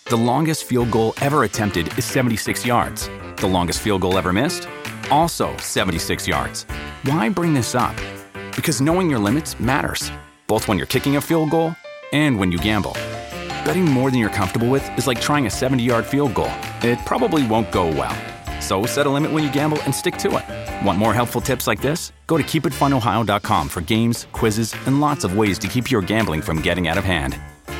The longest field goal ever attempted is 76 yards. The longest field goal ever missed? Also 76 yards. Why bring this up? Because knowing your limits matters, both when you're kicking a field goal and when you gamble. Betting more than you're comfortable with is like trying a 70-yard field goal. It probably won't go well. So set a limit when you gamble and stick to it. Want more helpful tips like this? Go to keepitfunohio.com for games, quizzes, and lots of ways to keep your gambling from getting out of hand.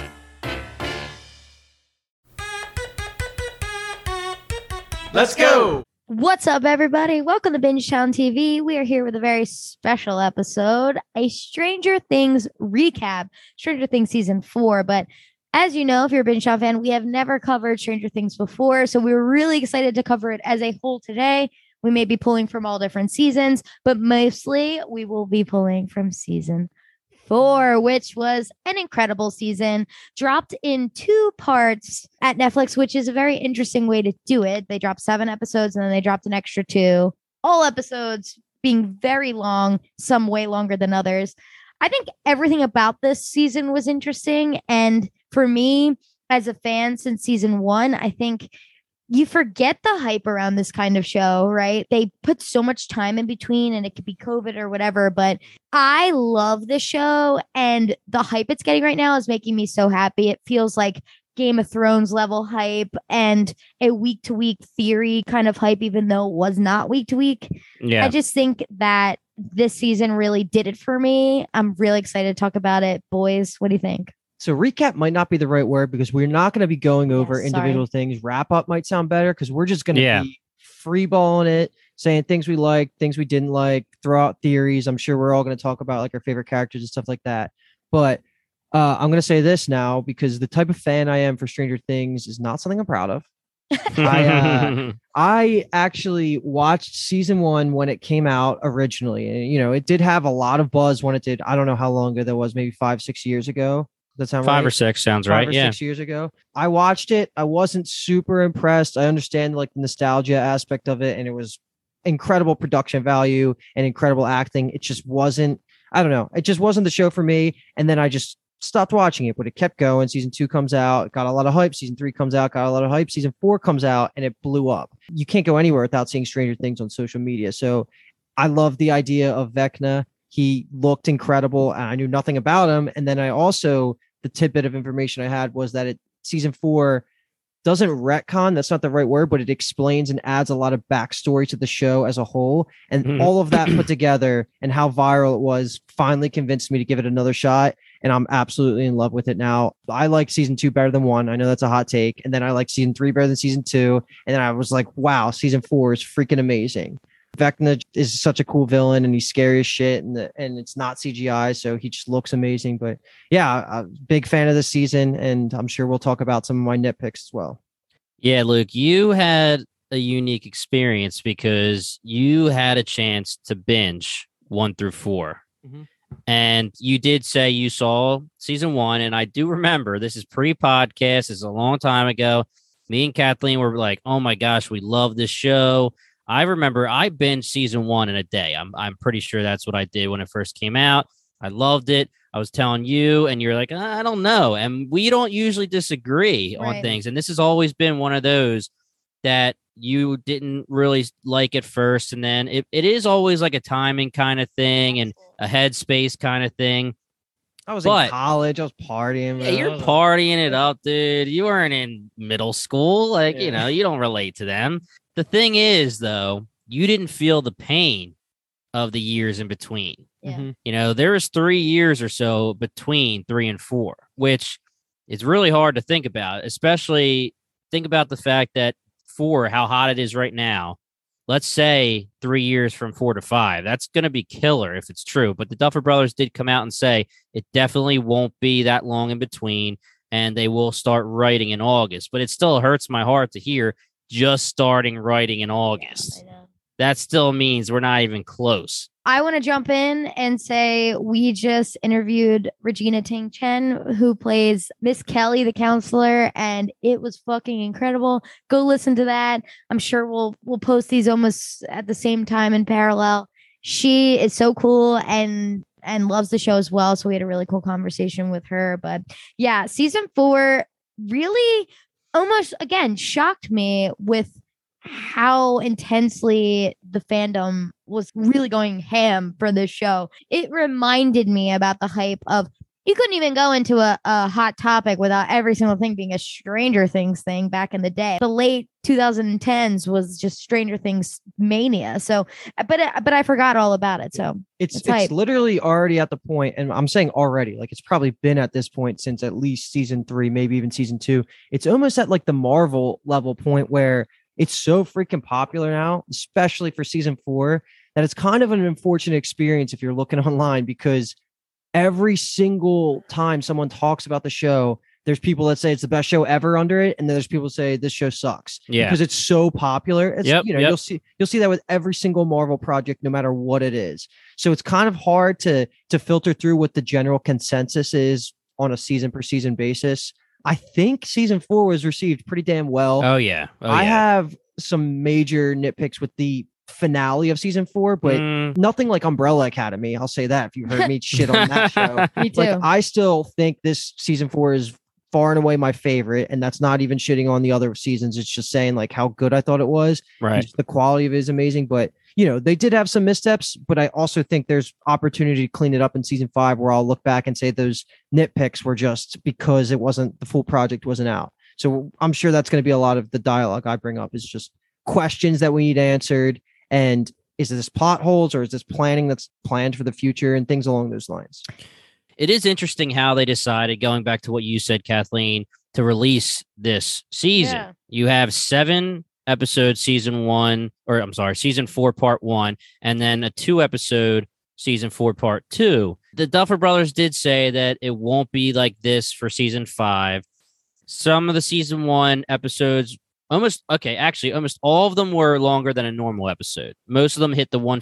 Let's go! What's up, everybody? Welcome to Bingetown TV. We are here with a very special episode, a Stranger Things recap, Stranger Things Season 4. But as you know, if you're a Bingetown fan, we have never covered Stranger Things before, so we were really excited to cover it as a whole today. We may be pulling from all different seasons, but mostly we will be pulling from Season 4, which was an incredible season, dropped in 2 parts at Netflix, which is a very interesting way to do it. They dropped 7 episodes and then they dropped an extra 2, all episodes being very long, some way longer than others. I think everything about this season was interesting. And for me, as a fan since season 1, I think you forget the hype around this kind of show, right? They put so much time in between and it could be COVID or whatever, but I love the show and the hype it's getting right now is making me so happy. It feels like Game of Thrones level hype and a week to week theory kind of hype, even though it was not week to week. Yeah. I just think that this season really did it for me. I'm really excited to talk about it. Boys, what do you think? So recap might not be the right word because we're not going to be going over individual things. Wrap up might sound better because we're just going to be freeballing it, saying things we liked, things we didn't like, throw out theories. I'm sure we're all going to talk about like our favorite characters and stuff like that. But I'm going to say this now because the type of fan I am for Stranger Things is not something I'm proud of. I actually watched season 1 when it came out originally. And, you know, it did have a lot of buzz when it did. I don't know how long ago that was, maybe 5-6 years ago. That's how 5 or 6 sounds right. 5 or 6 years ago. I watched it. I wasn't super impressed. I understand like the nostalgia aspect of it, and it was incredible production value and incredible acting. It just wasn't, I don't know. It just wasn't the show for me. And then I just stopped watching it, but it kept going. Season 2 comes out, got a lot of hype. Season 3 comes out, got a lot of hype. Season 4 comes out, and it blew up. You can't go anywhere without seeing Stranger Things on social media. So I love the idea of Vecna. He looked incredible, and I knew nothing about him. And then I also, the tidbit of information I had was that season 4 doesn't retcon. That's not the right word, but it explains and adds a lot of backstory to the show as a whole. And all of that put together and how viral it was finally convinced me to give it another shot. And I'm absolutely in love with it now. I like season 2 better than 1. I know that's a hot take. And then I like season 3 better than season 2. And then I was like, wow, season 4 is freaking amazing. Vecna is such a cool villain and he's scary as shit, and it's not CGI, so he just looks amazing. But yeah, I'm a big fan of this season, and I'm sure we'll talk about some of my nitpicks as well. Yeah, Luke, you had a unique experience because you had a chance to binge 1 through 4. Mm-hmm. And you did say you saw season 1, and I do remember this is pre-podcast. This is a long time ago. Me and Kathleen were like, oh my gosh, we love this show. I remember I binged season 1 in a day. I'm pretty sure that's what I did when it first came out. I loved it. I was telling you, and you're like, I don't know. And we don't usually disagree on things. And this has always been one of those that you didn't really like at first. And then it is always like a timing kind of thing and a headspace kind of thing. I was in college. I was partying. Yeah, you're partying it up, dude. You weren't in middle school. Like, you know, you don't relate to them. The thing is, though, you didn't feel the pain of the years in between. Yeah. You know, there was 3 years or so between 3 and 4, which is really hard to think about, especially think about the fact that 4, how hot it is right now. Let's say 3 years from 4 to 5. That's going to be killer if it's true. But the Duffer Brothers did come out and say it definitely won't be that long in between, and they will start writing in August. But it still hurts my heart to hear just starting writing in August. Yeah, I know. That still means we're not even close. I want to jump in and say we just interviewed Regina Ting Chen, who plays Miss Kelly, the counselor, and it was fucking incredible. Go listen to that. I'm sure we'll post these almost at the same time in parallel. She is so cool and loves the show as well. So we had a really cool conversation with her. But yeah, season 4 really almost again shocked me with how intensely the fandom was really going ham for this show. It reminded me about the hype of you couldn't even go into a hot topic without every single thing being a Stranger Things thing back in the day. The late 2010s was just Stranger Things mania. So, but I forgot all about it. So it's hype. literally already at the point, and I'm saying already, like it's probably been at this point since at least season 3, maybe even season 2. It's almost at like the Marvel level point where it's so freaking popular now, especially for season 4, that it's kind of an unfortunate experience if you're looking online, because every single time someone talks about the show, there's people that say it's the best show ever under it, and then there's people that say this show sucks. Yeah, because it's so popular. It's, Yep. You'll see that with every single Marvel project, no matter what it is. So it's kind of hard to filter through what the general consensus is on a season per season basis. I think season 4 was received pretty damn well. Oh yeah. I have some major nitpicks with the finale of season 4, but nothing like Umbrella Academy. I'll say that if you heard me shit on that show. Me too. Like, I still think this season 4 is far and away my favorite, and that's not even shitting on the other seasons. It's just saying like how good I thought it was. Right. The quality of it is amazing, but they did have some missteps, but I also think there's opportunity to clean it up in season 5, where I'll look back and say those nitpicks were just because it wasn't, the full project wasn't out. So I'm sure that's going to be a lot of the dialogue I bring up is just questions that we need answered. And is this plot holes, or is this planning that's planned for the future, and things along those lines? It is interesting how they decided, going back to what you said, Kathleen, to release this season. Yeah. You have 7 episodes, season 4, part 1, and then a 2-episode season 4, part 2. The Duffer Brothers did say that it won't be like this for season 5. Some of the season 1 episodes, almost all of them were longer than a normal episode. Most of them hit the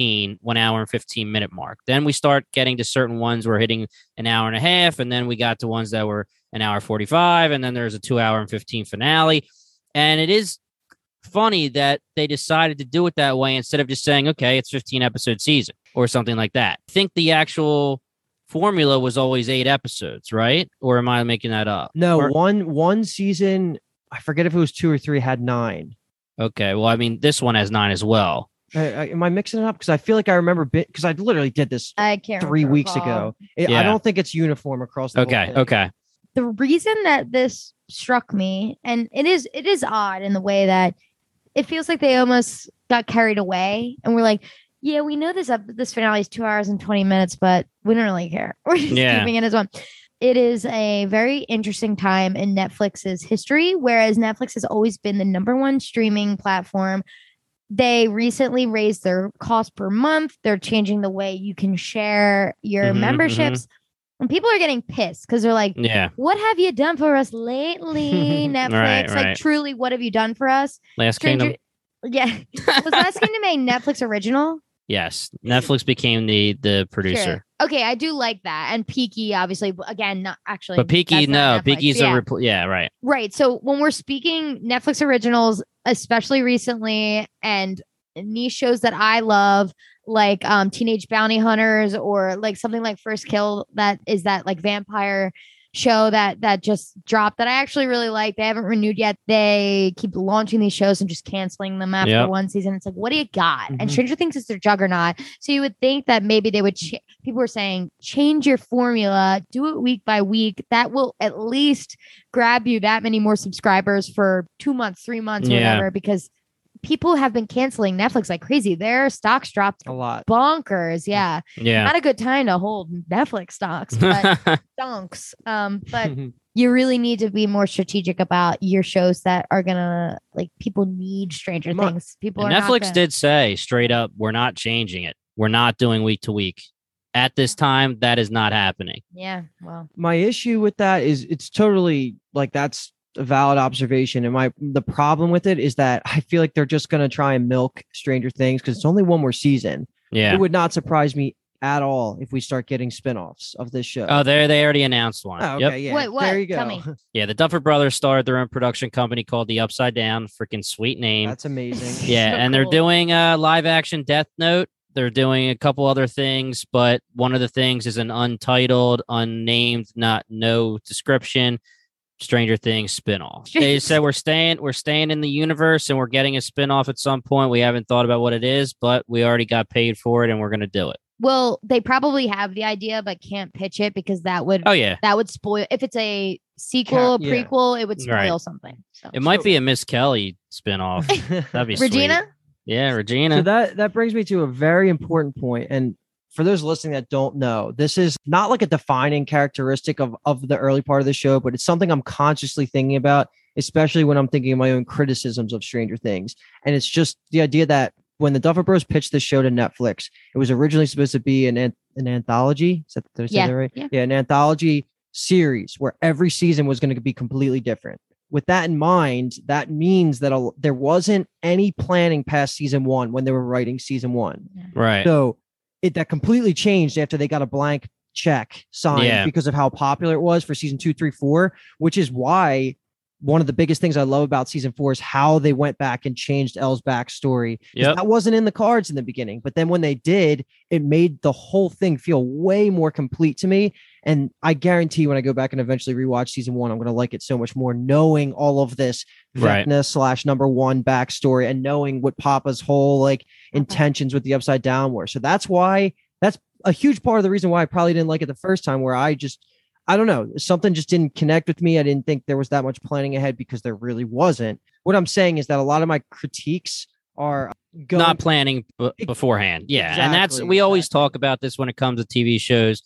1 hour and 15 minute mark. Then we start getting to certain ones we're hitting an hour and a half, and then we got to ones that were an hour 45, and then there's a 2 hour and 15 finale. And it is funny that they decided to do it that way instead of just saying, okay, it's 15 episode season or something like that. I think the actual formula was always 8 episodes, right? Or am I making that up? No, one season, I forget if it was 2 or 3, had 9. Okay, well, I mean, this one has 9 as well. Am I mixing it up? Because I feel like I remember because I literally did this I can't 3 weeks recall. ago. I don't think it's uniform across the whole thing. Okay. The reason that this struck me, and it is odd in the way that it feels like they almost got carried away, and we're like, yeah, we know this finale is 2 hours and 20 minutes, but we don't really care. We're just keeping it as one. It is a very interesting time in Netflix's history, whereas Netflix has always been the number 1 streaming platform. They recently raised their cost per month. They're changing the way you can share your memberships. And people are getting pissed because they're like, yeah, what have you done for us lately, Netflix? Right. Like, truly, what have you done for us? Last Kingdom. Yeah. Was Last Kingdom a Netflix original? Yes. Netflix became the producer. Sure. Okay, I do like that. And Peaky, obviously, again, not actually. But Peaky, no. Peaky's yeah. Right. Right. So when we're speaking Netflix originals, especially recently, and niche shows that I love, like Teenage Bounty Hunters, or like something like First Kill, that is that like vampire show that just dropped that I actually really like. They haven't renewed yet. They keep launching these shows and just canceling them after one season. It's like, what do you got? And Stranger Things is their juggernaut. So you would think that maybe they would, people were saying, change your formula, do it week by week. That will at least grab you that many more subscribers for 2 months, 3 months, whatever, because people have been canceling Netflix like crazy. Their stocks dropped a lot. Bonkers. Yeah. Not a good time to hold Netflix stocks, but stonks. But you really need to be more strategic about your shows that are gonna, like, people need Stranger Things. People are Netflix did say straight up, we're not changing it. We're not doing week to week. At this time, that is not happening. Yeah. Well, my issue with that is it's totally like, that's a valid observation, and the problem with it is that I feel like they're just going to try and milk Stranger Things because it's only one more season. Yeah, it would not surprise me at all if we start getting spinoffs of this show. Oh, they already announced one. Oh, okay, yeah. Wait, what? There you go. Tell me. Yeah, the Duffer Brothers started their own production company called the Upside Down. Freaking sweet name. That's amazing. Yeah, So and they're cool. doing a live action Death Note. They're doing a couple other things, but one of the things is an untitled, unnamed, no description Stranger Things spinoff. They said we're staying in the universe and we're getting a spinoff at some point. We haven't thought about what it is, but we already got paid for it and we're going to do it. Well, they probably have the idea, but can't pitch it because that would spoil. If it's a sequel, prequel, it would spoil something. So. It might be a Miss Kelly spinoff. That'd be Regina. Sweet. Yeah, Regina. So that brings me to a very important point. And for those listening that don't know, this is not like a defining characteristic of the early part of the show, but it's something I'm consciously thinking about, especially when I'm thinking of my own criticisms of Stranger Things. And it's just the idea that when the Duffer Bros pitched this show to Netflix, it was originally supposed to be an anthology. Did I say that right? Yeah, an anthology series where every season was going to be completely different. With that in mind, that means that there wasn't any planning past season 1 when they were writing season 1. Right. So that completely changed after they got a blank check signed because of how popular it was for season 2, 3, 4, which is why one of the biggest things I love about season 4 is how they went back and changed Elle's backstory. That wasn't in the cards in the beginning, but then when they did, it made the whole thing feel way more complete to me. And I guarantee when I go back and eventually rewatch season 1, I'm going to like it so much more, knowing all of this Vecna / #1 backstory and knowing what Papa's whole intentions with the Upside Down were. So that's a huge part of the reason why I probably didn't like it the first time, where I don't know, something just didn't connect with me. I didn't think there was that much planning ahead because there really wasn't. What I'm saying is that a lot of my critiques are not planning beforehand. Yeah. Exactly, and that's, we always talk about this when it comes to TV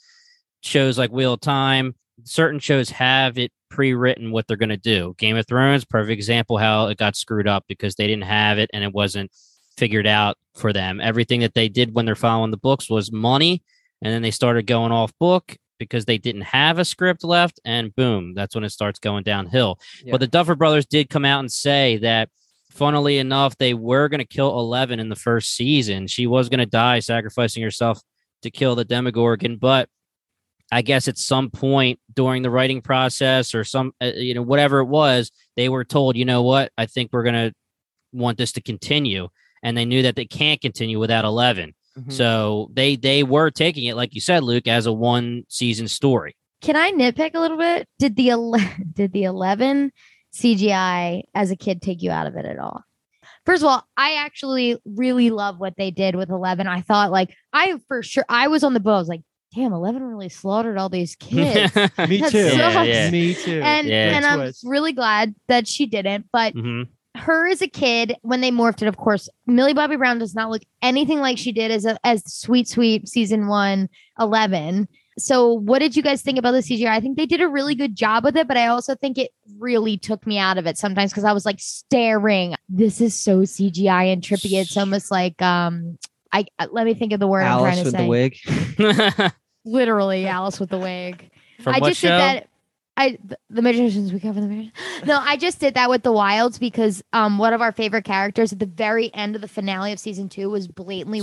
shows like Wheel of Time. Certain shows have it pre-written what they're going to do. Game of Thrones, perfect example how it got screwed up because they didn't have it and it wasn't figured out for them. Everything that they did when they're following the books was money. And then they started going off book because they didn't have a script left, and boom, that's when it starts going downhill. Yeah. But the Duffer Brothers did come out and say that, funnily enough, they were going to kill 11 in the first season. She was going to die, sacrificing herself to kill the Demogorgon, but I guess at some point during the writing process or whatever it was, they were told, you know what, I think we're going to want this to continue. And they knew that they can't continue without 11. So they were taking it, like you said, Luke, as a 1-season story. Can I nitpick a little bit? Did the 11 CGI as a kid take you out of it at all? First of all, I actually really love what they did with 11. I thought I was on the boat. I was like, damn, 11 really slaughtered all these kids. Me too. Me too. And I'm really glad that she didn't. But her as a kid, when they morphed it, of course, Millie Bobby Brown does not look anything like she did as sweet season 1 11. So what did you guys think about the CGI? I think they did a really good job with it, but I also think it really took me out of it sometimes because I was like staring. This is so CGI and trippy. It's almost like let me think of the word Alice I'm trying to say. Alice with the wig. Literally Alice with the wig. From I what just show? did that. The Magicians, we cover the Magicians. No, I just did that with the Wilds because one of our favorite characters at the very end of the finale of season 2 was blatantly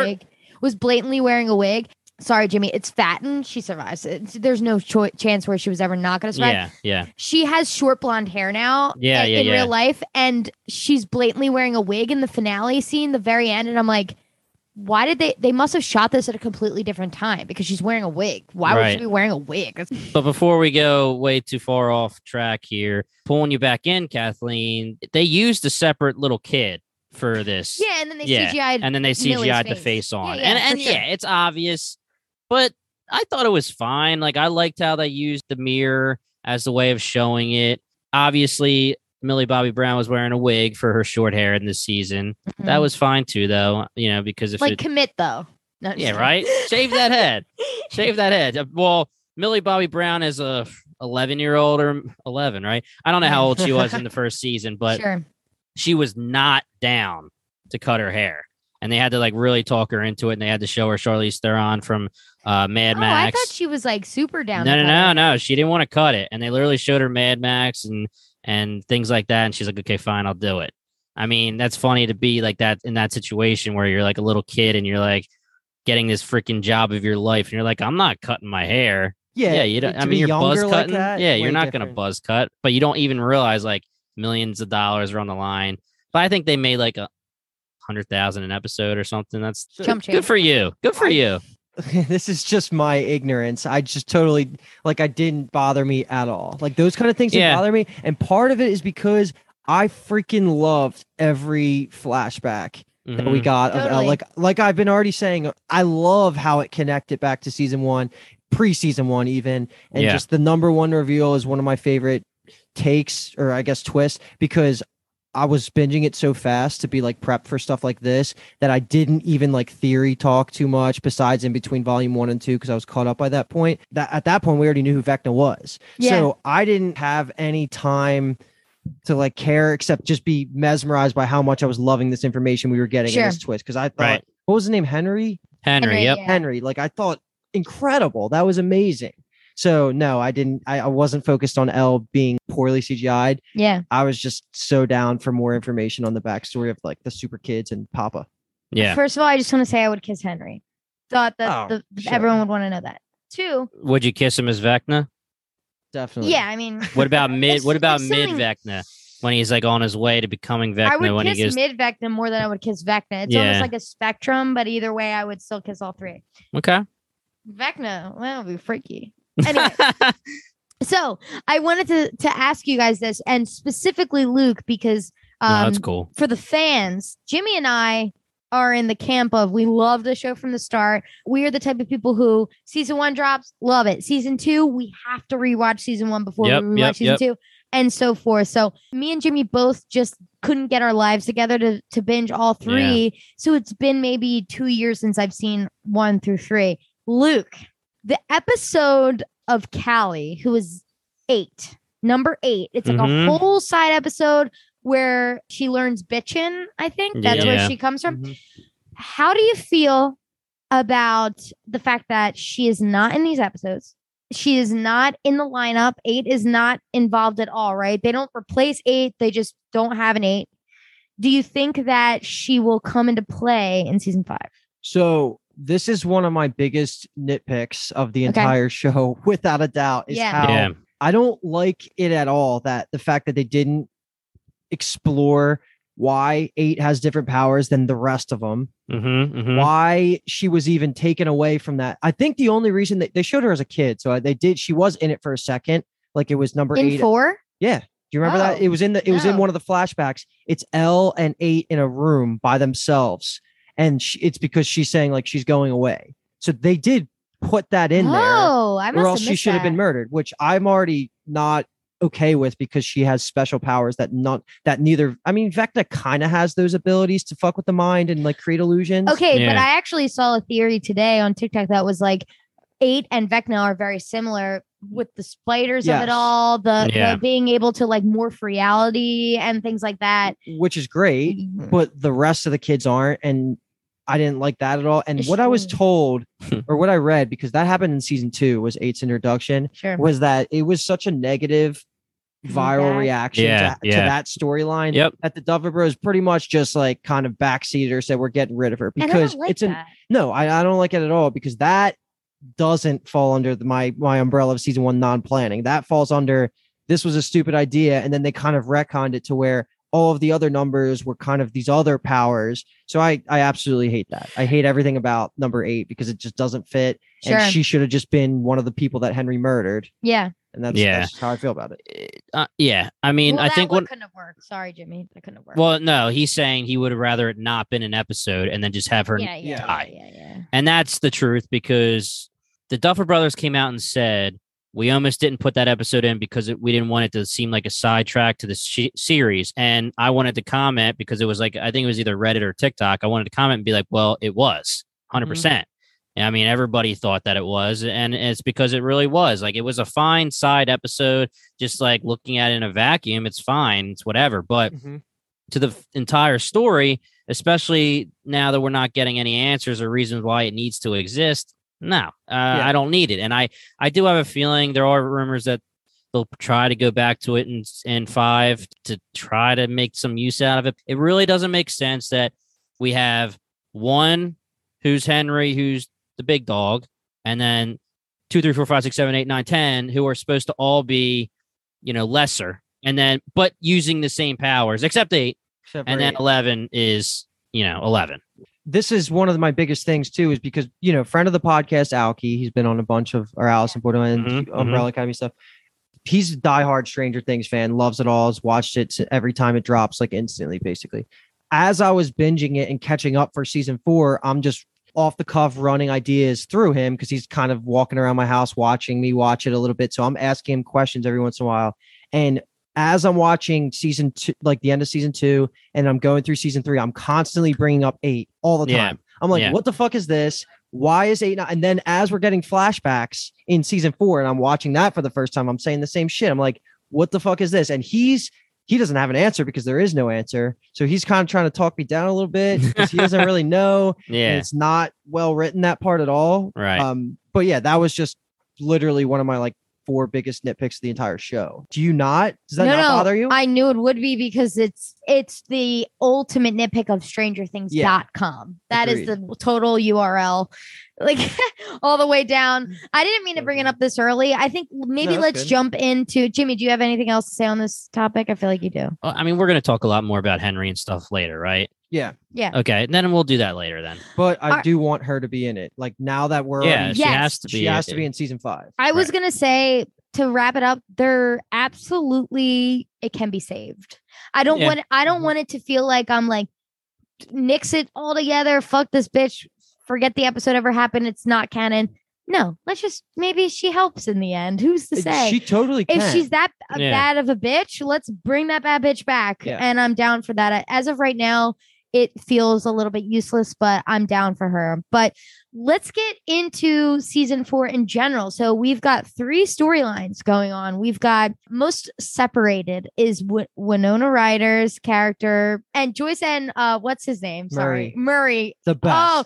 wearing a wig. Sorry, Jimmy. It's Fatten. She survives. There's no chance where she was ever not going to survive. Yeah. She has short blonde hair now in real life, and she's blatantly wearing a wig in the finale scene, the very end, and I'm like, why did they must have shot this at a completely different time because she's wearing a wig. Why would she be wearing a wig? But before we go way too far off track here, pulling you back in, Kathleen, they used a separate little kid for this. Yeah, and then they CGI'd and then they CGI'd the face on. And sure. It's obvious, but I thought it was fine. Like, I liked how they used the mirror as the way of showing it. Obviously, Millie Bobby Brown was wearing a wig for her short hair in this season. That was fine too, though. Because if commit though. No, right. Shave that head. Well, Millie Bobby Brown is a 11-year-old or 11, right? I don't know how old she was in the first season, but she was not down to cut her hair, and they had to really talk her into it, and they had to show her Charlize Theron from Mad Max. I thought she was super down. No. She didn't want to cut it, and they literally showed her Mad Max and things like that. And she's like, okay, fine, I'll do it. I mean, that's funny to be like that in that situation where you're like a little kid and you're like getting this freaking job of your life. And you're like, I'm not cutting my hair. Yeah. You don't, you're buzz cutting. You're not going to buzz cut, but you don't even realize millions of dollars are on the line. But I think they made $100,000 an episode or something. That's good for you. Good for you. this is just my ignorance. I just totally like I didn't bother me at all. Like those kind of things didn't bother me. And part of it is because I freaking loved every flashback that we got of Elle. Like I've been already saying, I love how it connected back to season 1, pre-season 1 even. And just the number 1 reveal is one of my favorite takes, or I guess twists, because I was binging it so fast to be like prepped for stuff like this that I didn't even like theory talk too much besides in between volume 1 and 2 because I was caught up by that point. That at that point we already knew who Vecna was. So I didn't have any time to like care except just be mesmerized by how much I was loving this information we were getting in this twist. Because I thought, what was his name? Henry. Yep. Henry. Like I thought incredible. That was amazing. So no, I wasn't focused on Elle being poorly CGI'd. Yeah. I was just so down for more information on the backstory of like the super kids and Papa. Yeah. First of all, I just want to say I would kiss Henry. Thought that everyone would want to know that. 2. Would you kiss him as Vecna? Definitely. Yeah, I mean, What about mid Vecna when he's like on his way to becoming Vecna? I would when kiss he goes, mid Vecna more than I would kiss Vecna. It's almost like a spectrum, but either way, I would still kiss all 3. okay. Vecna, well, it'd be freaky. Anyway, so I wanted to ask you guys this, and specifically Luke, because that's cool. For the fans, Jimmy and I are in the camp of we love the show from the start. We are the type of people who season 1 drops, love it. Season 2, we have to rewatch season 1 before we rewatch season 2, and so forth. So me and Jimmy both just couldn't get our lives together to binge all 3. Yeah. So it's been maybe 2 years since I've seen 1 through 3. Luke, the episode of Callie, who is 8, number 8. It's like a whole side episode where she learns bitchin', I think. That's where she comes from. How do you feel about the fact that she is not in these episodes? She is not in the lineup. 8 is not involved at all, right? They don't replace 8. They just don't have an 8. Do you think that she will come into play in season 5? So this is one of my biggest nitpicks of the entire show, without a doubt, is how I don't like it at all, that the fact that they didn't explore why 8 has different powers than the rest of them, why she was even taken away from that. I think the only reason that they showed her as a kid, so she was in it for a second, like it was number 8 in 4. Yeah. Do you remember that? It was in in one of the flashbacks. It's Elle and 8 in a room by themselves. And it's because she's saying like she's going away. So they did put that in there. Or else she should have been murdered, which I'm already not okay with because she has special powers that neither. I mean, Vecna kind of has those abilities to fuck with the mind and like create illusions. Okay, but I actually saw a theory today on TikTok that was like 8 and Vecna are very similar with the spiders of it all, the being able to like morph reality and things like that, which is great. But the rest of the kids aren't, and I didn't like that at all. And what I was told or what I read, because that happened in season 2, was 8's introduction, was that it was such a negative viral reaction to that storyline that the Duffer Bros pretty much just like kind of backseated or said we're getting rid of her because I don't like it at all, because that doesn't fall under my umbrella of season 1 non-planning. That falls under this was a stupid idea, and then they kind of retconned it to where all of the other numbers were kind of these other powers. So I absolutely hate that. I hate everything about number 8 because it just doesn't fit. And she should have just been one of the people that Henry murdered. Yeah. And that's how I feel about it. I mean, I think couldn't have worked. Sorry, Jimmy. That couldn't have worked. Well, no, he's saying he would have rather it not been an episode and then just have her die. And that's the truth, because the Duffer Brothers came out and said, we almost didn't put that episode in because we didn't want it to seem like a sidetrack to the series. And I wanted to comment because it was like, I think it was either Reddit or TikTok. I wanted to comment and be like, well, it was 100%. I mean, everybody thought that it was, and it's because it really was. Like, it was a fine side episode, just like looking at it in a vacuum, it's fine, it's whatever. But to the entire story, especially now that we're not getting any answers or reasons why it needs to exist, no, I don't need it. And I do have a feeling there are rumors that they'll try to go back to it in 5 to try to make some use out of it. It really doesn't make sense that we have one who's Henry, who's the big dog, and then 2, 3, 4, 5, 6, 7, 8, 9, 10, who are supposed to all be, lesser, and then but using the same powers, except 8, and then 11 is 11. this is one of my biggest things too, is because, friend of the podcast, Alki, he's been on a bunch of, or Allison Borderland, Umbrella Academy stuff. He's a diehard Stranger Things fan, loves it all, has watched it every time it drops, like instantly, basically. As I was binging it and catching up for season 4, I'm just off the cuff running ideas through him because he's kind of walking around my house watching me watch it a little bit. So I'm asking him questions every once in a while. And as I'm watching season 2, like the end of season 2, and I'm going through season 3, I'm constantly bringing up 8 all the time. I'm like, what the fuck is this? Why is 8 not? And then as we're getting flashbacks in season 4 and I'm watching that for the first time, I'm saying the same shit. I'm like, what the fuck is this? And he doesn't have an answer because there is no answer. So he's kind of trying to talk me down a little bit because he doesn't really know. Yeah. And it's not well written, that part at all. Right. But yeah, that was just literally one of my like 4 biggest nitpicks of the entire show. Do you not? Does that not bother you? I knew it would be because it's the ultimate nitpick of StrangerThings.com. That is the total URL, like all the way down. I didn't mean to bring it up this early. I think maybe let's jump into Jimmy. Do you have anything else to say on this topic? I feel like you do. I mean, we're going to talk a lot more about Henry and stuff later, right? Yeah. Okay. Then we'll do that later then. But I do want her to be in it. Like now that we're she has to be. She has to be in season 5. I was gonna say, to wrap it up, it can be saved. I don't want it to feel like I'm like, nix it all together. Fuck this bitch. Forget the episode ever happened. It's not canon. No, let's just, maybe she helps in the end. Who's to say? She totally can. If she's that bad of a bitch, let's bring that bad bitch back. Yeah. And I'm down for that. As of right now, it feels a little bit useless, but I'm down for her. But let's get into season 4 in general. So we've got 3 storylines going on. We've got most separated is Winona Ryder's character and Joyce and what's his name? Sorry, Murray. The best. Oh,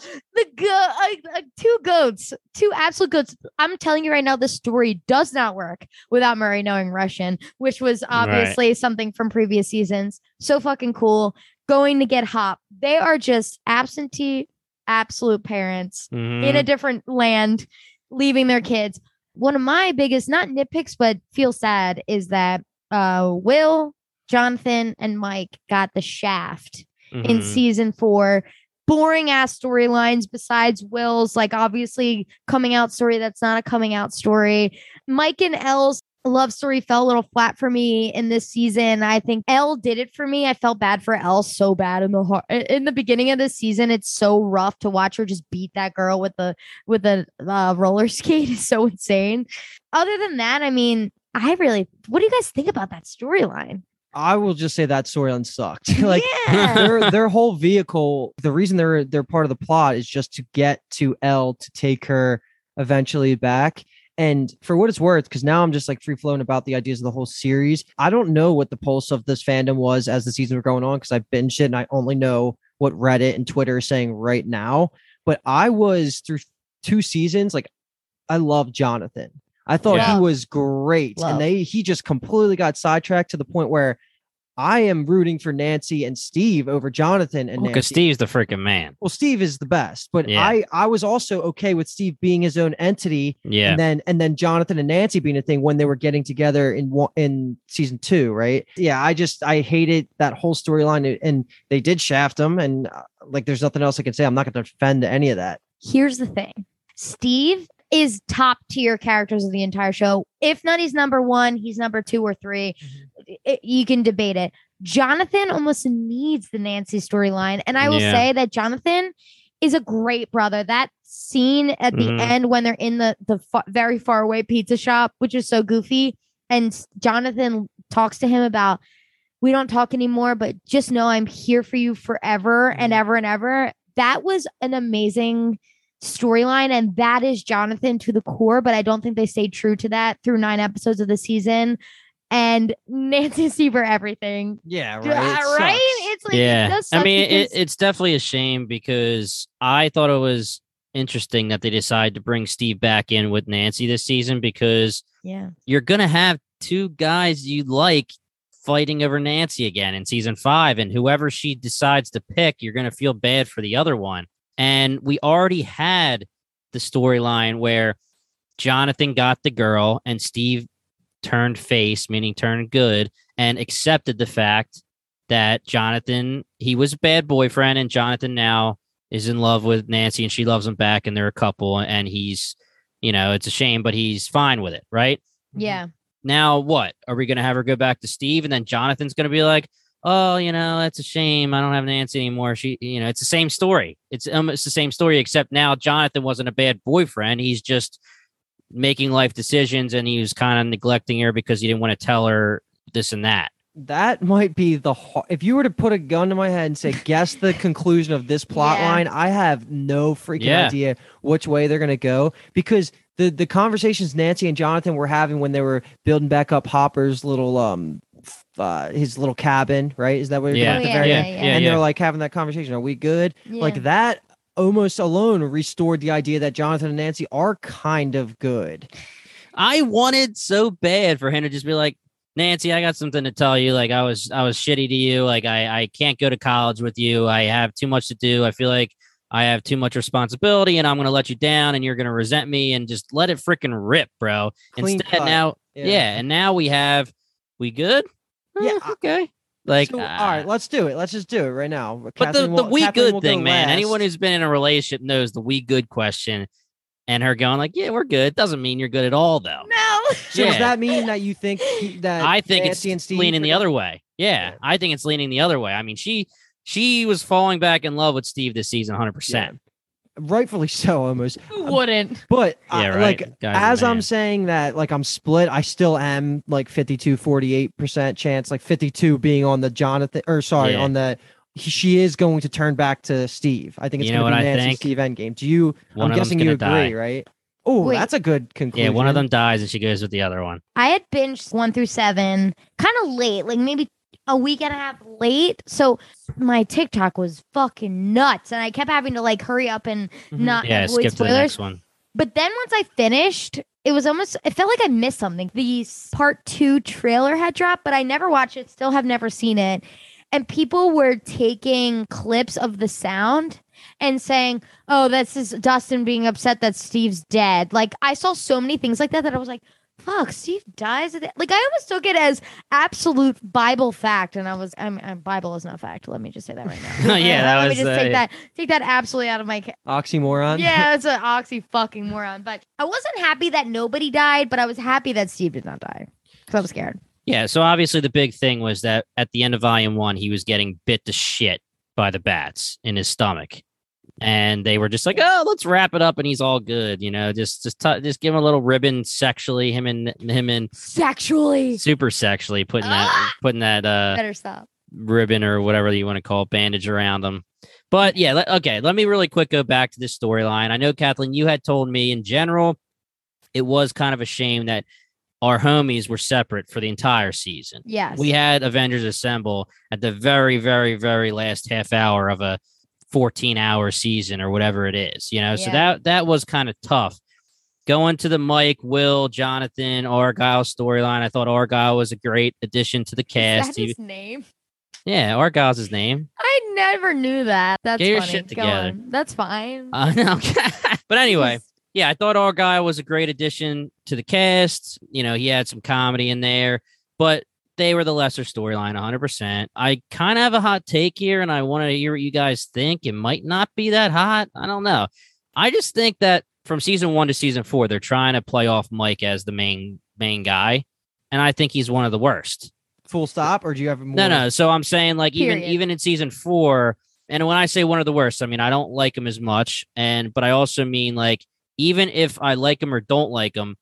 the 2 goats, 2 absolute goats. I'm telling you right now, this story does not work without Murray knowing Russian, which was obviously something from previous seasons. So fucking cool. Going to get Hop. They are just absentee absolute parents in a different land, leaving their kids. One of my biggest, not nitpicks, but feel sad is that Will, Jonathan, and Mike got the shaft in season 4. Boring ass storylines besides Will's, like obviously coming out story that's not a coming out story. Mike and Elle's love story fell a little flat for me in this season. I think Elle did it for me. I felt bad for Elle so bad in the beginning of the season. It's so rough to watch her just beat that girl with the roller skate. It's so insane. Other than that, I mean, what do you guys think about that storyline? I will just say that storyline sucked. Like their whole vehicle, the reason they're part of the plot is just to get to Elle to take her eventually back. And for what it's worth, because now I'm just like free flowing about the ideas of the whole series. I don't know what the pulse of this fandom was as the seasons were going on because I binged it and I only know what Reddit and Twitter are saying right now. But I was through 2 seasons, like I love Jonathan. I thought he was great. And he just completely got sidetracked to the point where I am rooting for Nancy and Steve over Jonathan and Nancy. Because Steve's the freaking man. Well, Steve is the best, but I was also okay with Steve being his own entity. Yeah. And then Jonathan and Nancy being a thing when they were getting together in season 2, right? Yeah, I hated that whole storyline, and they did shaft him, and like there's nothing else I can say. I'm not going to defend any of that. Here's the thing. Steve is top tier characters of the entire show. If not, he's number 1, he's number 2 or 3. You can debate it. Jonathan almost needs the Nancy storyline. And I will say that Jonathan is a great brother. That scene at the end when they're in the very far away pizza shop, which is so goofy. And Jonathan talks to him about, we don't talk anymore, but just know I'm here for you forever and ever and ever. That was an amazing storyline, and that is Jonathan to the core, but I don't think they stayed true to that through 9 episodes of the season. And Nancy and Steve are everything. Yeah, right. Right? It's like, it's definitely a shame because I thought it was interesting that they decided to bring Steve back in with Nancy this season because you're gonna have 2 guys you like fighting over Nancy again in season 5, and whoever she decides to pick, you're gonna feel bad for the other one. And we already had the storyline where Jonathan got the girl and Steve turned face, meaning turned good, and accepted the fact that Jonathan, he was a bad boyfriend, and Jonathan now is in love with Nancy and she loves him back and they're a couple and he's, it's a shame, but he's fine with it, right? Yeah. Now what? Are we going to have her go back to Steve and then Jonathan's going to be like, oh, that's a shame. I don't have Nancy anymore. She, it's the same story. It's almost the same story, except now Jonathan wasn't a bad boyfriend. He's just making life decisions and he was kind of neglecting her because he didn't want to tell her this and that. That might be if you were to put a gun to my head and say, guess the conclusion of this plot line, I have no freaking idea which way they're going to go, because the conversations Nancy and Jonathan were having when they were building back up Hopper's little, his little cabin, right? Is that what you're at the very end? And they're like having that conversation. Are we good? Like that almost alone restored the idea that Jonathan and Nancy are kind of good. I wanted so bad for him to just be like, Nancy, I got something to tell you. Like I was shitty to you. Like I can't go to college with you. I have too much to do. I feel like I have too much responsibility and I'm going to let you down and you're going to resent me, and just let it freaking rip, bro. Clean Instead cut. now. Yeah. And now we good? Yeah. Okay. Like, all right, let's do it. Let's just do it right now. But Kathleen the we Kathleen good thing, man. last. Anyone who's been in a relationship knows the we good question, and her going like, yeah, we're good. Doesn't mean you're good at all, though. No. So does that mean that you think that I think Nancy and it's Steve leaning the other way. Yeah, I think it's leaning the other way. I mean, she was falling back in love with Steve this season, 100%. Rightfully so, almost. Who wouldn't? But right. like, Guy's as I'm saying that, like, I'm split, I still am like 48% chance, like 52 being on the Jonathan, or sorry, on the she is going to turn back to Steve. I think it's going to be Nancy Steve endgame. Do you? I'm guessing you agree, right? Oh, that's a good conclusion. Yeah, one of them dies and she goes with the other one. I had binged 1 through 7 kind of late, like maybe a week and a half late. So my TikTok was fucking nuts. And I kept having to like hurry up and not avoid skip spoilers. to the next one. But then once I finished, it felt like I missed something. The part 2 trailer had dropped, but I never watched it, still have never seen it. And people were taking clips of the sound and saying, oh, this is Dustin being upset that Steve's dead. Like, I saw so many things like that I was like, fuck, Steve dies. Like, I almost took it as absolute Bible fact. And I'm Bible is not fact. Let me just say that right now. Let me just take that absolutely out of my oxymoron. Yeah, it's an oxy fucking moron. But I wasn't happy that nobody died, but I was happy that Steve did not die because I was scared. Yeah, so obviously the big thing was that at the end of Volume 1, he was getting bit to shit by the bats in his stomach. And they were just like, oh, let's wrap it up and he's all good. Just give him a little ribbon sexually, him and sexually, super sexually putting that better stop ribbon or whatever you want to call it, bandage around him. But yeah, let me really quick go back to this storyline. I know, Kathleen, you had told me in general, it was kind of a shame that our homies were separate for the entire season. Yes. We had Avengers Assemble at the very, very, very last half hour of a 14-hour season or whatever it is, so that was kind of tough. Going to the Mike, Will, Jonathan, Argyle storyline, I thought Argyle was a great addition to the cast. Is that his name? Yeah, Argyle's his name. I never knew that. That's Get your funny. shit together. That's fine. No. But anyway, yeah, I thought Argyle was a great addition to the cast. He had some comedy in there, but they were the lesser storyline, 100%. I kind of have a hot take here, and I want to hear what you guys think. It might not be that hot. I don't know. I just think that from season 1 to season 4, they're trying to play off Mike as the main guy, and I think he's one of the worst. Full stop, or do you have more? No. So I'm saying, like, Period. even in season 4, and when I say one of the worst, I mean I don't like him as much, but I also mean, like, even if I like him or don't like him,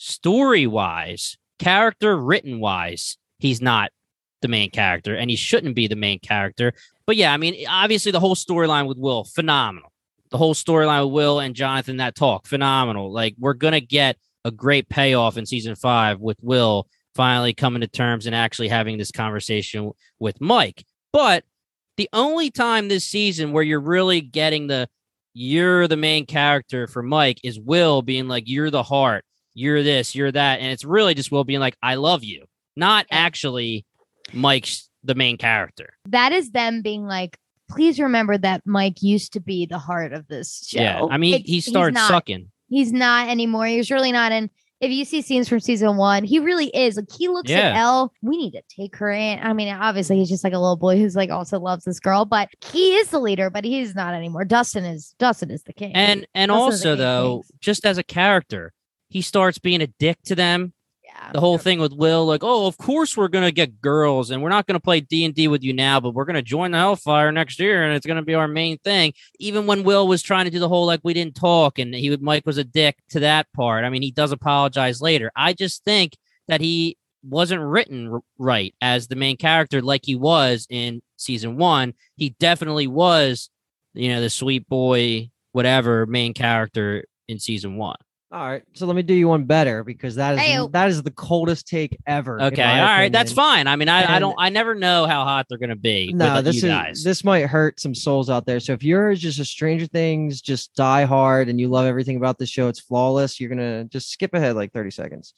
story-wise, character written-wise, he's not the main character, and he shouldn't be the main character. But yeah, I mean, obviously the whole storyline with Will, phenomenal. The whole storyline with Will and Jonathan, that talk, phenomenal. Like, we're going to get a great payoff in season 5 with Will finally coming to terms and actually having this conversation with Mike. But the only time this season where you're really getting you're the main character for Mike is Will being like, you're the heart, you're this, you're that. And it's really just Will being like, I love you. Not actually Mike's the main character. That is them being like, please remember that Mike used to be the heart of this show. Yeah, I mean, he started sucking. He's not anymore. He's really not. And if you see scenes from season 1, he really is like, he looks at Elle. We need to take her in. I mean, obviously he's just like a little boy who's like also loves this girl, but he is the leader, but he's not anymore. Dustin is the king. And also though, just as a character, he starts being a dick to them. The whole thing with Will, like, oh, of course we're gonna get girls, and we're not gonna play D&D with you now, but we're gonna join the Hellfire next year, and it's gonna be our main thing. Even when Will was trying to do the whole like we didn't talk, and Mike was a dick to that part. I mean, he does apologize later. I just think that he wasn't written right as the main character like he was in season 1. He definitely was, the sweet boy, whatever main character in season 1. All right, so let me do you one better because that is the coldest take ever. Okay, all right, that's fine. I mean, I never know how hot they're gonna be. No, this might hurt some souls out there. So if you're just a Stranger Things, just die hard, and you love everything about the show, it's flawless. You're gonna just skip ahead like 30 seconds.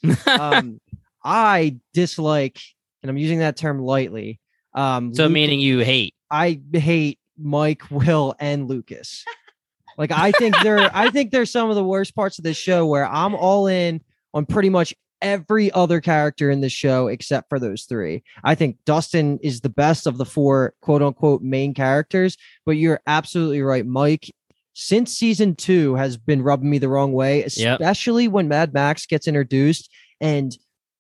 I dislike, and I'm using that term lightly. So meaning you hate? I hate Mike, Will, and Lucas. Like I think they're some of the worst parts of this show where I'm all in on pretty much every other character in the show except for those 3. I think Dustin is the best of the 4 quote unquote main characters, but you're absolutely right. Mike, since season 2, has been rubbing me the wrong way, especially when Mad Max gets introduced and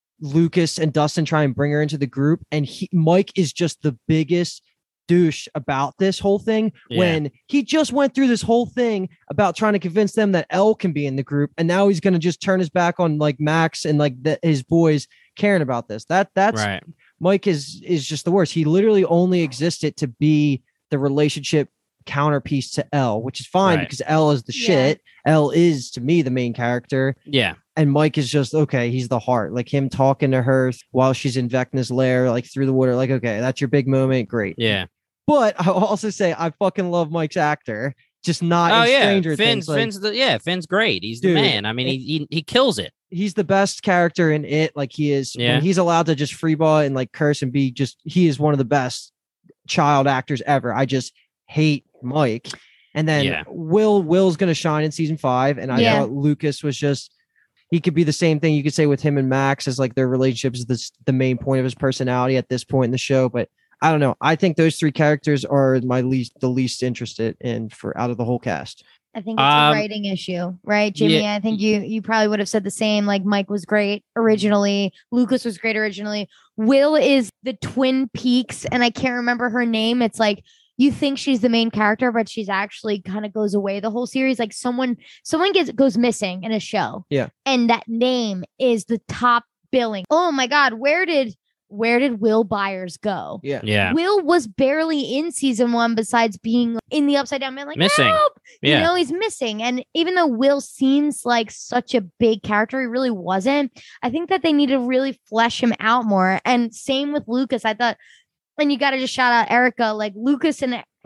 Lucas and Dustin try and bring her into the group. And Mike is just the biggest douche about this whole thing when he just went through this whole thing about trying to convince them that Elle can be in the group, and now he's going to just turn his back on like Max and like his boys caring about this. That's right. Mike is just the worst. He literally only existed to be the relationship counterpiece to Elle, which is fine because Elle is the shit. Elle is to me the main character. Yeah. And Mike is just, okay, he's the heart. Like him talking to her while she's in Vecna's lair, like through the water. Like, okay, that's your big moment. Great. Yeah. But I'll also say I fucking love Mike's actor, just not in Stranger Things. Finn's great. He's the man. I mean, he kills it. He's the best character in it. Like he is, when he's allowed to just freeball and like curse and be just, he is one of the best child actors ever. I just hate Mike. And then Will's going to shine in season 5. And I thought Lucas was just, he could be the same thing you could say with him and Max, as like their relationship is the main point of his personality at this point in the show. But I don't know. I think those 3 characters are the least interested in for out of the whole cast. I think it's a writing issue, right, Jimmy? Yeah. I think you probably would have said the same. Like Mike was great originally. Lucas was great originally. Will is the Twin Peaks, and I can't remember her name. It's like you think she's the main character, but she's actually kind of goes away the whole series. Like someone goes missing in a show. Yeah. And that name is the top billing. Oh my God, where did Will Byers go? Yeah. Will was barely in season 1 besides being in the Upside Down Man, like missing. Help! He's missing. And even though Will seems like such a big character, he really wasn't. I think that they need to really flesh him out more. And same with Lucas. I thought, and you got to just shout out Erica. Like Lucas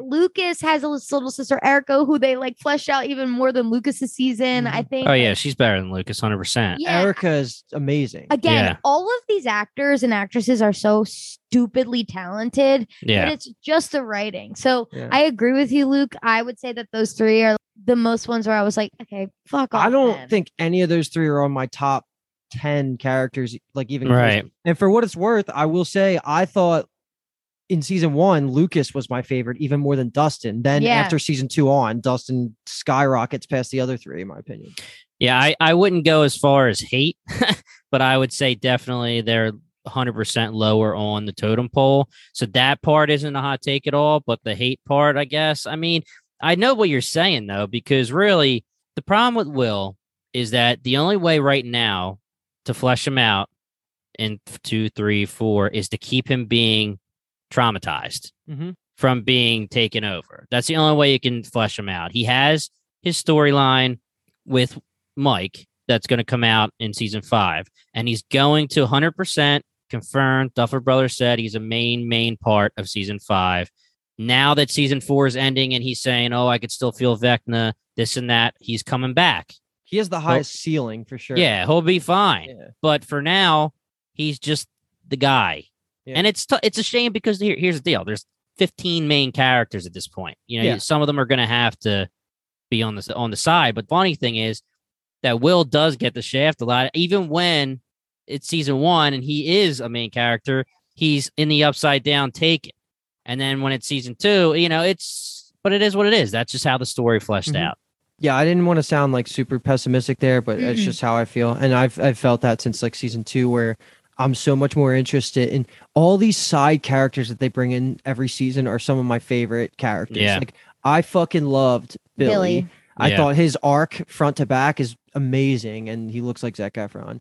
has a little sister Erica who they like fleshed out even more than Lucas's season. I think. Oh yeah, she's better than Lucas, 100%. Yeah. Erica is amazing. Again, all of these actors and actresses are so stupidly talented. Yeah, but it's just the writing. So I agree with you, Luke. I would say that those 3 are the most ones where I was like, okay, fuck off. I don't think any of those 3 are on my top 10 characters. Like even right. And for what it's worth, I will say I thought in season 1, Lucas was my favorite, even more than Dustin. Then after season 2 on, Dustin skyrockets past the other 3, in my opinion. Yeah, I wouldn't go as far as hate, but I would say definitely they're 100% lower on the totem pole. So that part isn't a hot take at all, but the hate part, I guess. I mean, I know what you're saying, though, because really the problem with Will is that the only way right now to flesh him out in 2, 3, 4 is to keep him being traumatized from being taken over. That's the only way you can flesh him out. He has his storyline with Mike that's going to come out in season 5, and he's going to 100% confirmed. Duffer Brothers said he's a main part of season 5. Now that season 4 is ending and he's saying, oh, I could still feel Vecna, this and that, he's coming back. He has the highest ceiling for sure. Yeah, he'll be fine. Yeah. But for now, he's just the guy. Yeah. And it's a shame because here's the deal. There's 15 main characters at this point. Some of them are going to have to be on the side. But funny thing is, that Will does get the shaft a lot, even when it's season 1 and he is a main character. He's in the upside down taken, and then when it's season 2, but it is what it is. That's just how the story fleshed out. Yeah, I didn't want to sound like super pessimistic there, but it's just how I feel, and I've felt that since like season 2, where I'm so much more interested in all these side characters that they bring in every season are some of my favorite characters. Yeah. Like I fucking loved Billy. I thought his arc front to back is amazing, and he looks like Zac Efron.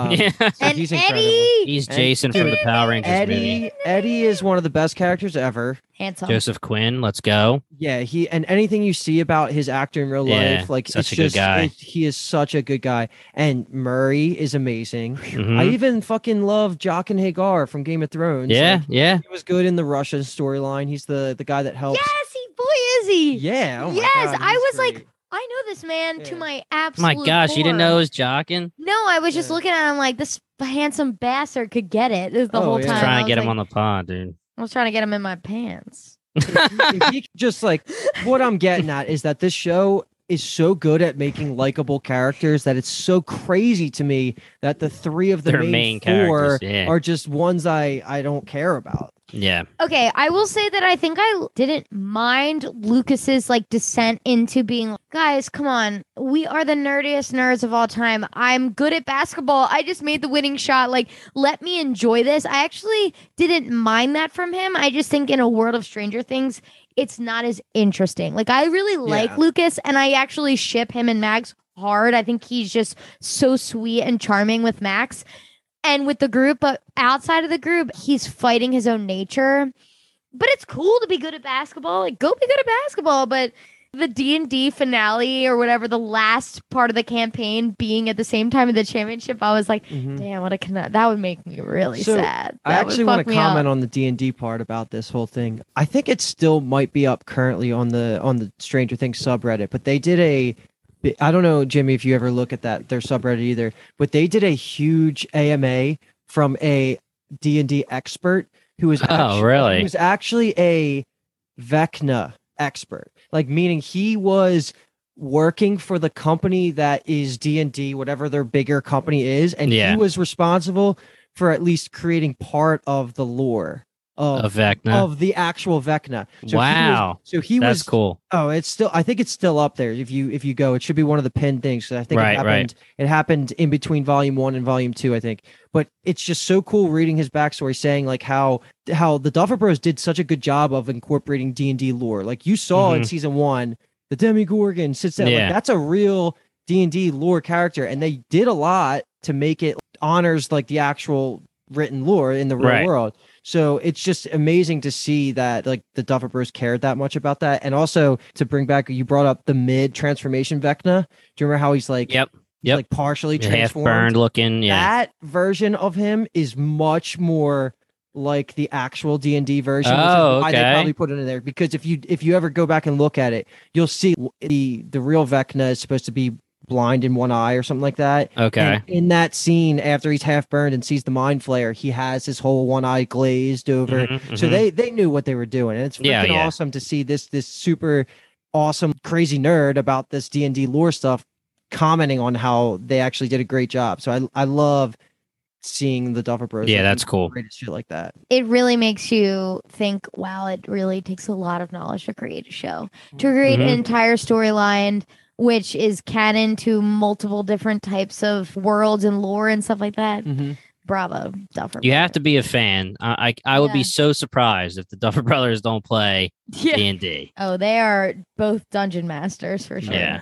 So And he's Eddie! incredible. He's Jason from the Power Rangers movie. Eddie is one of the best characters ever. Handsome. Joseph Quinn, let's go. Yeah, and anything you see about his actor in real life, like such it's a good just guy. he is such a good guy. And Murray is amazing. Mhm. I even fucking love Jock and Hagar from Game of Thrones. Yeah, Like, yeah. he was good in the Russia storyline. He's the guy that helps. Boy, is he. Yeah. Oh my Yes, God, I he's was great. like, I know this man to Yeah. my My absolute gosh, you didn't know it core. was Jockin? No, I was just Yeah. looking at him like this handsome bastard could get it. This is the Oh, whole yeah. time. Trying I to get was him on like- the pod, dude. I was trying to get him in my pants. If he could just like what I'm getting at is that this show is so good at making likable characters that it's so crazy to me that the 3 of the They're main main 4 characters, yeah. are just ones I don't care about. Yeah. Okay, I will say that I think I didn't mind Lucas's like descent into being like, guys, come on, we are the nerdiest nerds of all time. I'm good at basketball. I just made the winning shot. Like, let me enjoy this. I actually didn't mind that from him. I just think in a world of Stranger Things, it's not as interesting. Like, I really like Yeah. Lucas, and I actually ship him and Max hard. I think he's just so sweet and charming with Max and with the group, but outside of the group, he's fighting his own nature. But it's cool to be good at basketball. Like, go be good at basketball. But the D&D finale or whatever, the last part of the campaign being at the same time of the championship, I was like, Mhm. damn, what a that would make me really So, sad. I That would actually want fuck to me comment up. on the D&D part about this whole thing. I think it still might be up currently on the Stranger Things subreddit, but they did I don't know, Jimmy, if you ever look at their subreddit either, but they did a huge AMA from a D&D expert who was really? who was actually a Vecna expert, like meaning he was working for the company that is D&D, whatever their bigger company is, and Yeah. he was responsible for at least creating part of the lore Of Vecna. of the actual Vecna. Wow. He That's was cool. Oh, I think it's still up there. If you go, it should be one of the pinned things. I think Right. it happened in between volume 1 and volume 2, I think. But it's just so cool reading his backstory, saying like how the Duffer Bros did such a good job of incorporating D&D lore. Like you saw in season 1, the Demigorgon sits there. Yeah. Like that's a real D&D lore character, and they did a lot to make it honors like the actual written lore in the real Right. world. So it's just amazing to see that like the Duffer Bros cared that much about that. And also to bring back, you brought up the mid transformation Vecna. Do you remember how he's like, Yep. he's, like partially Half transformed? burned looking. Yeah. That version of him is much more like the actual D&D version. Which Oh, is why they okay. probably put it in there, because if you ever go back and look at it, you'll see the real Vecna is supposed to be blind in one eye or something like that. Okay. And in that scene, after he's half burned and sees the mind flare, he has his whole one eye glazed over. Mhm, So mhm. they knew what they were doing. And it's freaking Yeah. awesome to see this super awesome crazy nerd about this D&D lore stuff commenting on how they actually did a great job. So I love seeing the Duffer Bros. Yeah, like, that's cool. incorporate shit like that. It really makes you think, wow, it really takes a lot of knowledge to create a show, to create an Mhm. entire storyline, which is canon to multiple different types of worlds and lore and stuff like that. Bravo, Duffer. You have to be a fan. I would Yeah. be so surprised if the Duffer Brothers don't play Yeah. D&D. Oh, they are both dungeon masters for sure. Yeah.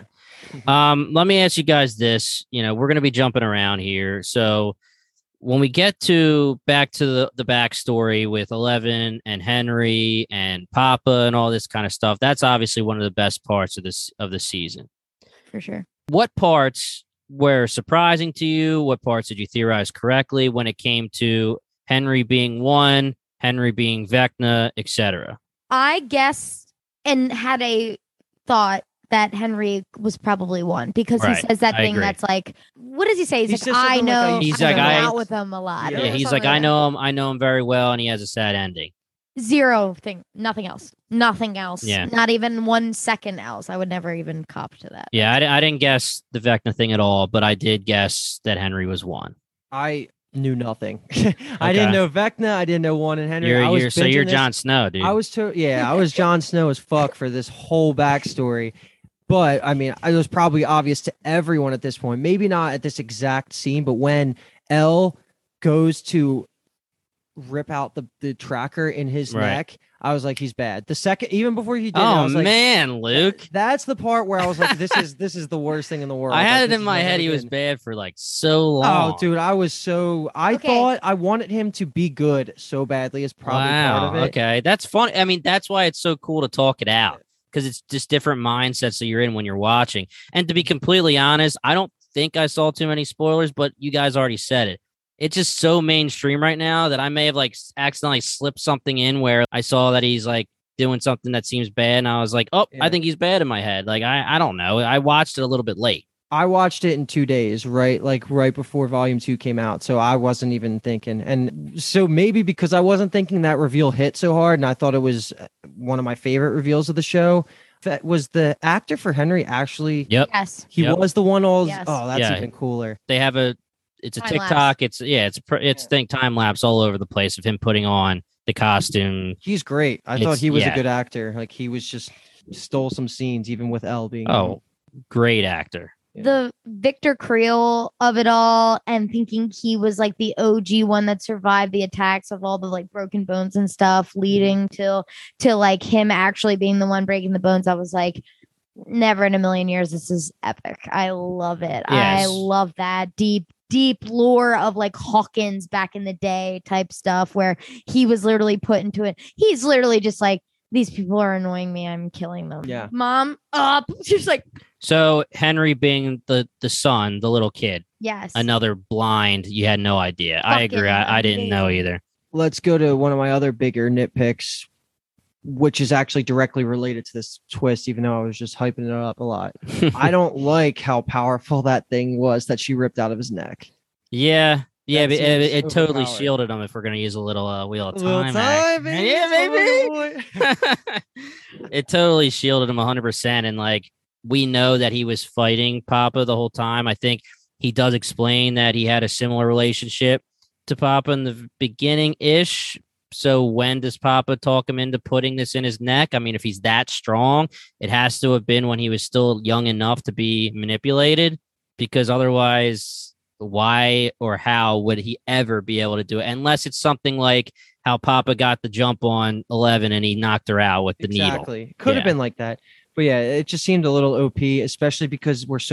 Let me ask you guys this. We're going to be jumping around here. So when we get back to the backstory with Eleven and Henry and Papa and all this kind of stuff, that's obviously one of the best parts of the season. For sure. What parts were surprising to you? What parts did you theorize correctly when it came to Henry being one, Henry being Vecna, etc.? I guessed and had a thought that Henry was probably one because Right. he says that I thing agree. that's like, what does he say? He He's says like, I something like, know. He's I like, hung I- out with him a lot. Yeah, or Yeah, he's something like, I that. know him very well, and he has a sad ending. Nothing else. Yeah. Not even 1 second else. I would never even cop to that. Yeah, I didn't guess the Vecna thing at all, but I did guess that Henry was one. I knew nothing. I didn't know Vecna. I didn't know Juan and Henry. You're Jon Snow, dude. I was Jon Snow as fuck for this whole backstory. But I mean, it was probably obvious to everyone at this point. Maybe not at this exact scene, but when Elle goes to rip out the tracker in his neck, I was like, he's bad. The second, even before he did, I was like, man, Luke, that's the part where I was like, this is the worst thing in the world. I had like, it in my head he was bad for like so long. Oh, dude, I thought I wanted him to be good so badly. Is probably part of it. Okay, that's funny. I mean, that's why it's so cool to talk it out, because it's just different mindsets that you're in when you're watching. And to be completely honest, I don't think I saw too many spoilers, but you guys already said it. It's just so mainstream right now that I may have like accidentally slipped something in where I saw that he's like doing something that seems bad, and I was like, I think he's bad in my head. Like I don't know. I watched it a little bit late. I watched it in 2 days, right before Volume 2 came out. So I wasn't even thinking. And so maybe because I wasn't thinking, that reveal hit so hard, and I thought it was one of my favorite reveals of the show. That was the actor for Henry actually. Yep. Yes. He was the one. Yes. Oh, that's even cooler. They have it's a Time TikTok. lapse. It's think time lapse all over the place of him putting on the costume. He's great. I thought he was a good actor. Like he was just stole some scenes, even with Elle being. Oh, great actor. The Victor Creel of it all, and thinking he was like the OG one that survived the attacks of all the like broken bones and stuff, leading to like him actually being the one breaking the bones. I was like, never in a million years. This is epic. I love it. Yes. I love that deep lore of like Hawkins back in the day type stuff where he was literally put into it. He's literally just like, these people are annoying me. I'm killing them. Yeah. Mom up. Just like. So Henry being the son, the little kid, Yes. another blind, you had no idea. I agree. I didn't know either. Let's go to one of my other bigger nitpicks, which is actually directly related to this twist, even though I was just hyping it up a lot. I don't like how powerful that thing was that she ripped out of his neck. Yeah. Yeah, That it seems totally overpowered. shielded him if we're going to use a little Wheel of Little Time. time, baby. Yeah, Oh, baby. It totally shielded him 100%. And like, we know that he was fighting Papa the whole time. I think he does explain that he had a similar relationship to Papa in the beginning-ish. So when does Papa talk him into putting this in his neck? I mean, if he's that strong, it has to have been when he was still young enough to be manipulated, because otherwise, why or how would he ever be able to do it? Unless it's something like how Papa got the jump on 11 and he knocked her out with the needle. Exactly. Could have been like that. But yeah, it just seemed a little OP, especially because we're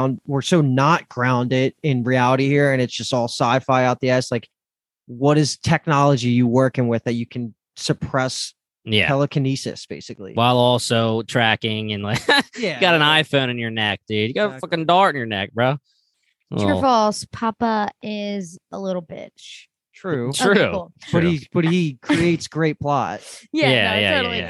so not grounded in reality here, and it's just all sci-fi out the ass. Like, what is technology you working with that you can suppress telekinesis, basically, while also tracking and like you got an iPhone in your neck, dude. You got a fucking dart in your neck, bro. True or false? Papa is a little bitch. True. Okay, cool. But he creates great plot. Totally.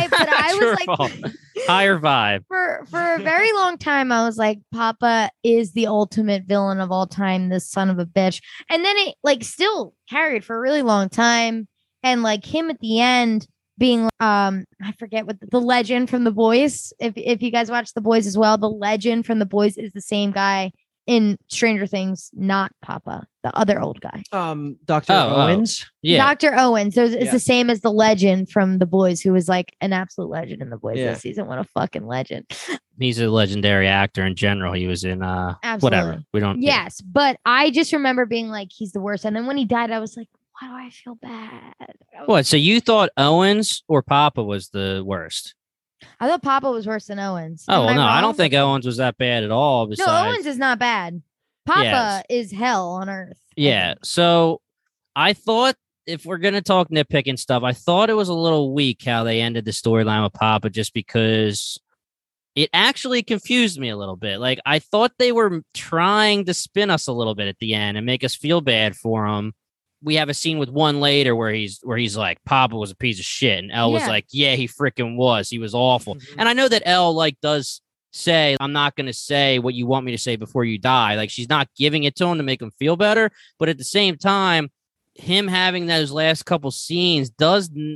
I was like higher vibe. For a very long time, I was like, Papa is the ultimate villain of all time, this son of a bitch. And then it like still carried for a really long time. And like him at the end being I forget what the legend from The Boys. If you guys watch The Boys as well, the legend from The Boys is the same guy in Stranger Things, not Papa, the other old guy. Dr. Owens. Yeah. Dr. Owens. So it's the same as the legend from The Boys, who was like an absolute legend in The Boys this season. What a fucking legend. He's a legendary actor in general. He was in whatever. We don't Yes, but I just remember being like, he's the worst. And then when he died, I was like, why do I feel bad? What? So you thought Owens or Papa was the worst? I thought Papa was worse than Owens. Oh, well, no, I don't think Owens was that bad at all. Besides, no, Owens is not bad. Papa is hell on earth. Yeah. So I thought, if we're going to talk nitpicking stuff, I thought it was a little weak how they ended the storyline with Papa, just because it actually confused me a little bit. Like, I thought they were trying to spin us a little bit at the end and make us feel bad for him. We have a scene with one later where he's like, Papa was a piece of shit. And Elle was like, yeah, he freaking was. He was awful. Mm-hmm. And I know that Elle like does say, I'm not going to say what you want me to say before you die. Like, she's not giving it to him to make him feel better. But at the same time, him having those last couple scenes does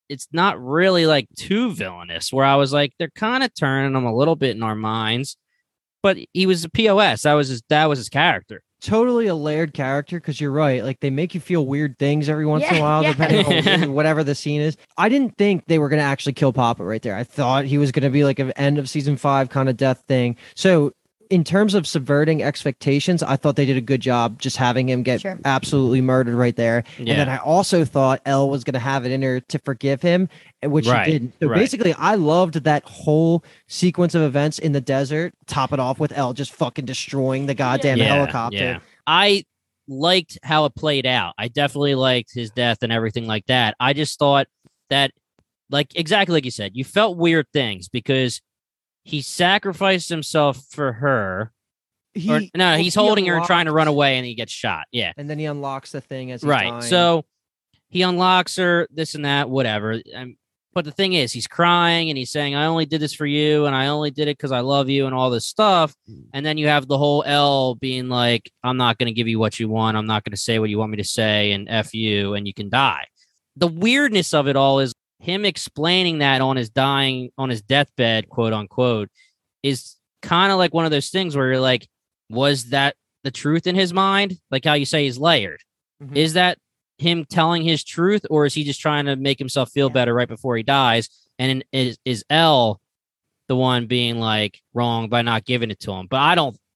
it's not really like too villainous, where I was like, they're kind of turning him a little bit in our minds. But he was a POS. That was his character. Totally a layered character, because you're right. Like, they make you feel weird things every once in a while, Yeah. depending on whatever the scene is. I didn't think they were going to actually kill Papa right there. I thought he was going to be like an end of season 5 kind of death thing. So in terms of subverting expectations, I thought they did a good job just having him get Sure. absolutely murdered right there. Yeah. And then I also thought Elle was going to have it in her to forgive him, which Right, she didn't. So right. basically, I loved that whole sequence of events in the desert. Top it off with Elle just fucking destroying the goddamn helicopter. Yeah. I liked how it played out. I definitely liked his death and everything like that. I just thought that, like, exactly like you said, you felt weird things because he sacrificed himself for her. He's holding her and trying to run away, and he gets shot. Yeah. And then he unlocks the thing as he's Right. dying. So he unlocks her, this and that, whatever. But the thing is, he's crying and he's saying, I only did this for you, and I only did it because I love you and all this stuff. And then you have the whole Elle being like, I'm not going to give you what you want. I'm not going to say what you want me to say, and F you, and you can die. The weirdness of it all is him explaining that on his deathbed, quote unquote, is kind of like one of those things where you're like, was that the truth in his mind? Like how you say he's layered. Mhm. Is that him telling his truth, or is he just trying to make himself feel better right before he dies? And is Elle the one being like wrong by not giving it to him? But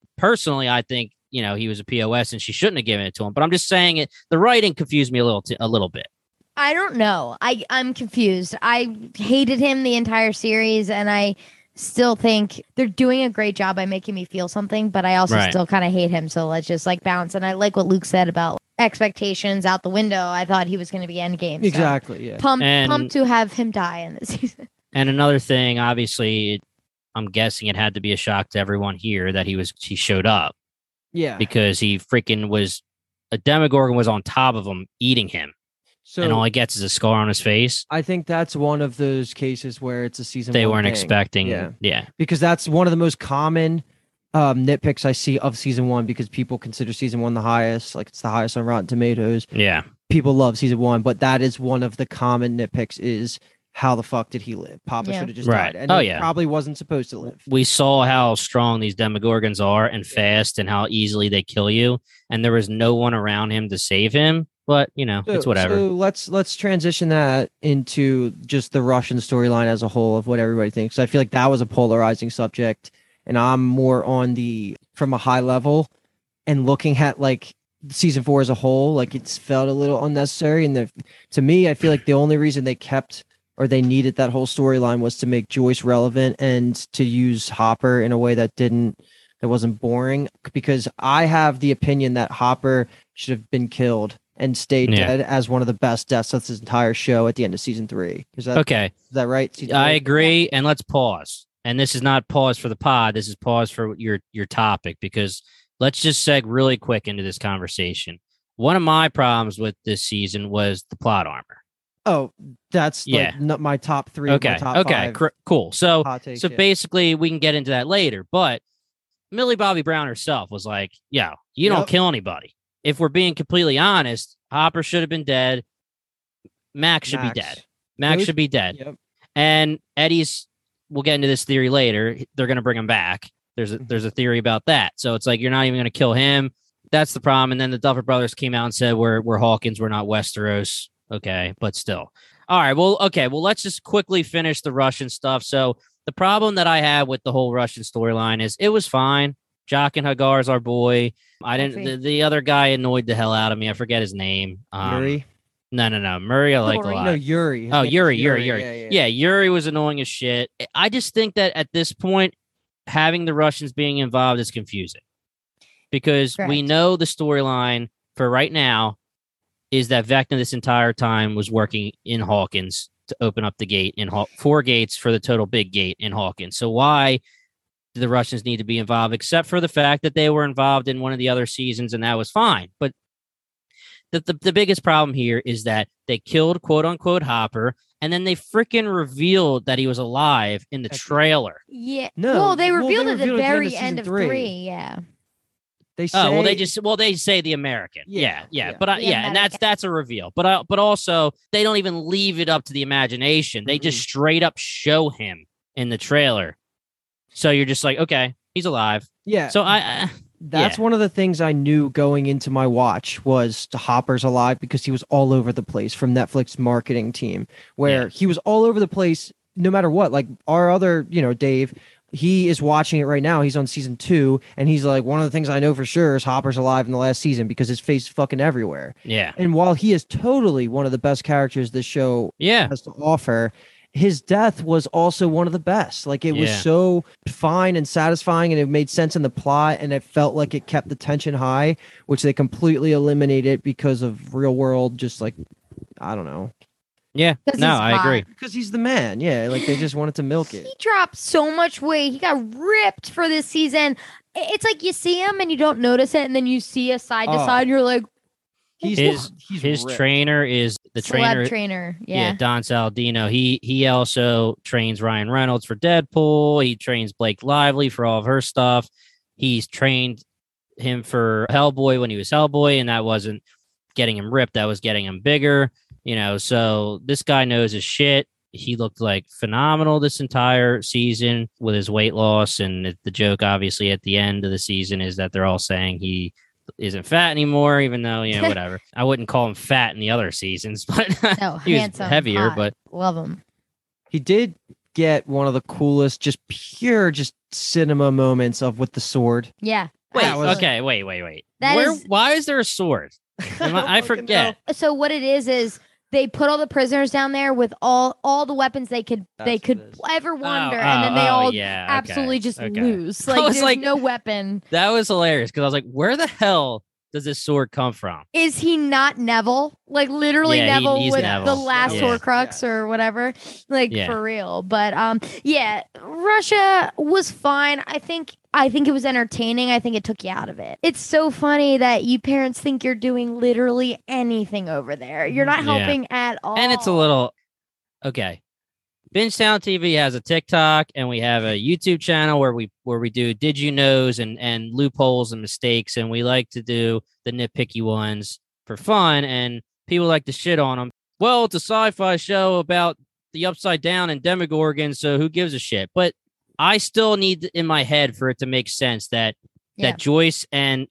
I think, he was a POS and she shouldn't have given it to him. But I'm just saying it. The writing confused me a little bit. I don't know. I'm confused. I hated him the entire series, and I still think they're doing a great job by making me feel something, but I also still kind of hate him. So let's just like bounce. And I like what Luke said about expectations out the window. I thought he was going to be Endgame. So Exactly. Yeah. Pumped to have him die in this season. And another thing, obviously, I'm guessing it had to be a shock to everyone here that he showed up, Yeah. because he freaking was a Demogorgon was on top of him eating him. So And all he gets is a scar on his face. I think that's one of those cases where it's a season They 1 weren't thing. expecting. Yeah. Yeah. Because that's one of the most common nitpicks I see of season 1, because people consider season 1 the highest, like it's the highest on Rotten Tomatoes. Yeah. People love season 1, but that is one of the common nitpicks is how the fuck did he live? Papa Yeah. should have just Right. died. And Oh, he yeah. probably wasn't supposed to live. We saw how strong these Demogorgons are and fast, and how easily they kill you. And there was no one around him to save him. But, it's whatever. So let's transition that into just the Russian storyline as a whole of what everybody thinks. I feel like that was a polarizing subject, and I'm more on from a high level and looking at like season 4 as a whole. Like, it's felt a little unnecessary, and to me, I feel like the only reason they kept or they needed that whole storyline was to make Joyce relevant and to use Hopper in a way that wasn't boring. Because I have the opinion that Hopper should have been killed and stayed dead as one of the best deaths of this entire show at the end of season 3. Is that right? Season I 3? agree. And let's pause. And this is not pause for the pod. This is pause for your topic, because let's just seg really quick into this conversation. One of my problems with this season was the plot armor. Oh, that's my top 3. Okay. My top 5 Cool. So hot takes, basically we can get into that later, but Millie Bobby Brown herself was like, yo, you don't kill anybody. If we're being completely honest, Hopper should have been dead. Max should be dead. Max should be dead. Yep. And Eddie's, we'll get into this theory later. They're going to bring him back. There's a theory about that. So it's like, you're not even going to kill him. That's the problem. And then the Duffer Brothers came out and said, we're Hawkins. We're not Westeros. Okay. But still. All right. Well, okay. Well, let's just quickly finish the Russian stuff. So the problem that I had with the whole Russian storyline is it was fine. Jock and Hagar is our boy. The other guy annoyed the hell out of me. I forget his name. Yuri? No. Murray, I liked a lot. No, Yuri. His Oh, name is Yuri. Yeah, Yuri was annoying as shit. I just think that at this point, having the Russians being involved is confusing, because we Correct. know the storyline for right now is that Vecna this entire time was working in Hawkins to open up the gate in 4 gates for the total big gate in Hawkins. So why do the Russians need to be involved, except for the fact that they were involved in one of the other seasons and that was fine? But the biggest problem here is that they killed quote unquote Hopper, and then they freaking revealed that he was alive in the trailer. Yeah. No, Well, they well, revealed they at the revealed at the end very of end of season 3. 3. Yeah. They say, Oh well, they say the American. Yeah. But The and that's a reveal. But also they don't even leave it up to the imagination. They just straight up show him in the trailer. So you're just like, okay, he's alive. yeah. So That's one of the things I knew going into my watch was the Hopper's alive because he was all over the place from Netflix marketing team, where he was all over the place no matter what. Like our other, Dave, he is watching it right now. He's on season 2, and he's like, one of the things I know for sure is Hopper's alive in the last season because his face is fucking everywhere. Yeah. And while he is totally one of the best characters this show has to offer, his death was also one of the best. Like it was so fine and satisfying, and it made sense in the plot, and it felt like it kept the tension high, which they completely eliminated because of real world. Just like, I don't know. Yeah, no, I agree. Because he's the man. Yeah, like they just wanted to milk it. He dropped so much weight. He got ripped for this season. It's like you see him and you don't notice it, and then you see a side to side. You're like, his ripped. Trainer is the trainer. Yeah, Don Saladino. He also trains Ryan Reynolds for Deadpool. He trains Blake Lively for all of her stuff. He's trained him for Hellboy when he was Hellboy, and that wasn't getting him ripped. That was getting him bigger. So this guy knows his shit. He looked like phenomenal this entire season with his weight loss. And the joke, obviously, at the end of the season is that they're all saying he isn't fat anymore, even though, whatever. I wouldn't call him fat in the other seasons, but he was heavier, hot. But love him. He did get one of the coolest, just pure, just cinema moments with the sword. Yeah. Wait. Why is there a sword? I forget. So what it is they put all the prisoners down there with all the weapons they could ever wonder, and then they all absolutely just lose. Like there's no weapon. That was hilarious because I was like, where the hell does this sword come from? Is he not Neville? Like literally Neville with Neville. The last Horcrux or whatever. Like for real. But Russia was fine. I think it was entertaining. I think it took you out of it. It's so funny that you parents think you're doing literally anything over there. You're not helping at all. And it's a little okay. Bingetown TV has a TikTok, and we have a YouTube channel where we do Did You Knows and loopholes and mistakes, and we like to do the nitpicky ones for fun, and people like to shit on them. Well, it's a sci-fi show about the Upside Down and Demogorgon, so who gives a shit? But I still need in my head for it to make sense that Joyce and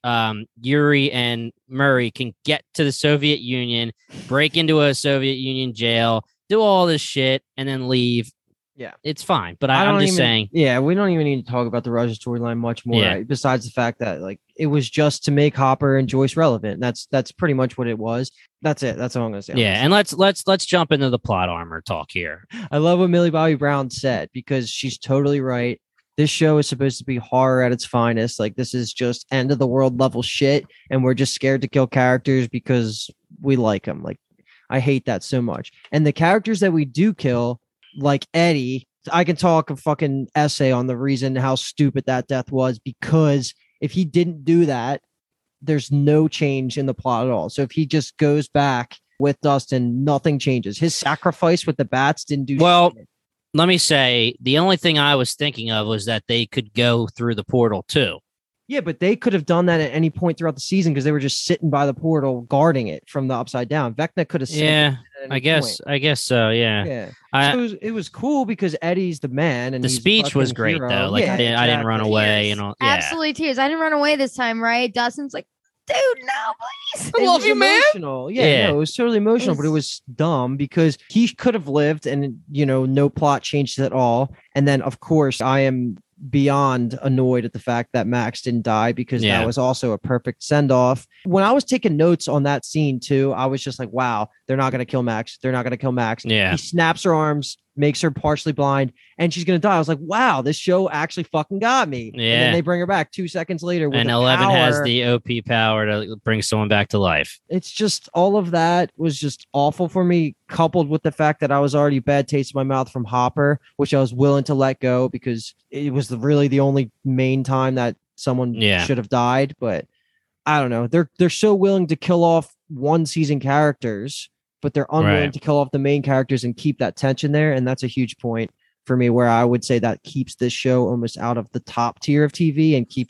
Yuri and Murray can get to the Soviet Union, break into a Soviet Union jail, do all this shit, and then leave. Yeah, it's fine. But I'm just saying. Yeah, we don't even need to talk about the Russia storyline much more. Right? Besides the fact that it was just to make Hopper and Joyce relevant. That's pretty much what it was. That's it. That's all I'm gonna say. Yeah, and let's jump into the plot armor talk here. I love what Millie Bobby Brown said because she's totally right. This show is supposed to be horror at its finest. Like this is just end of the world level shit, and we're just scared to kill characters because we like them. Like I hate that so much. And the characters that we do kill, like Eddie, I can talk a fucking essay on the reason how stupid that death was, because if he didn't do that, there's no change in the plot at all. So if he just goes back with Dustin, nothing changes. His sacrifice with the bats didn't do shit. Let me say, the only thing I was thinking of was that they could go through the portal too. Yeah, but they could have done that at any point throughout the season because they were just sitting by the portal guarding it from the Upside Down. Vecna could have. I guess so. Yeah. So it was cool because Eddie's the man, and the speech was great hero. though. Like I didn't run away and all. Yeah. Absolutely tears. I didn't run away this time, right? Dustin's like, dude, no, please. I love you, emotional. Man. Yeah, no, it was totally emotional, but it was dumb because he could have lived, and no plot changed at all. And then, of course, I am beyond annoyed at the fact that Max didn't die because that was also a perfect send-off. When I was taking notes on that scene too, I was just like, wow, they're not going to kill Max. They're not going to kill Max. Yeah. He snaps her arms, makes her partially blind, and she's going to die. I was like, wow, this show actually fucking got me. Yeah. And then they bring her back 2 seconds later. With and 11 has the OP power to bring someone back to life. It's just all of that was just awful for me, coupled with the fact that I was already bad taste in my mouth from Hopper, which I was willing to let go because it was really the only main time that someone should have died. But I don't know. They're so willing to kill off one season characters, but they're unwilling to kill off the main characters and keep that tension there. And that's a huge point for me where I would say that keeps this show almost out of the top tier of TV and keeps it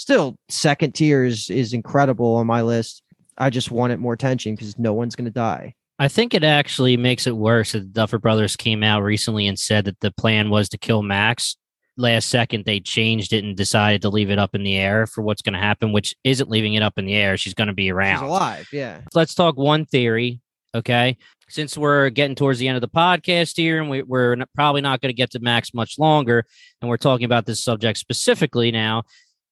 still second tier is incredible on my list. I just wanted more tension because no one's going to die. I think it actually makes it worse that the Duffer Brothers came out recently and said that the plan was to kill Max. Last second, they changed it and decided to leave it up in the air for what's going to happen, which isn't leaving it up in the air. She's going to be around. She's alive, yeah. Let's talk one theory, okay? Since we're getting towards the end of the podcast here, and we're probably not going to get to Max much longer, and we're talking about this subject specifically now.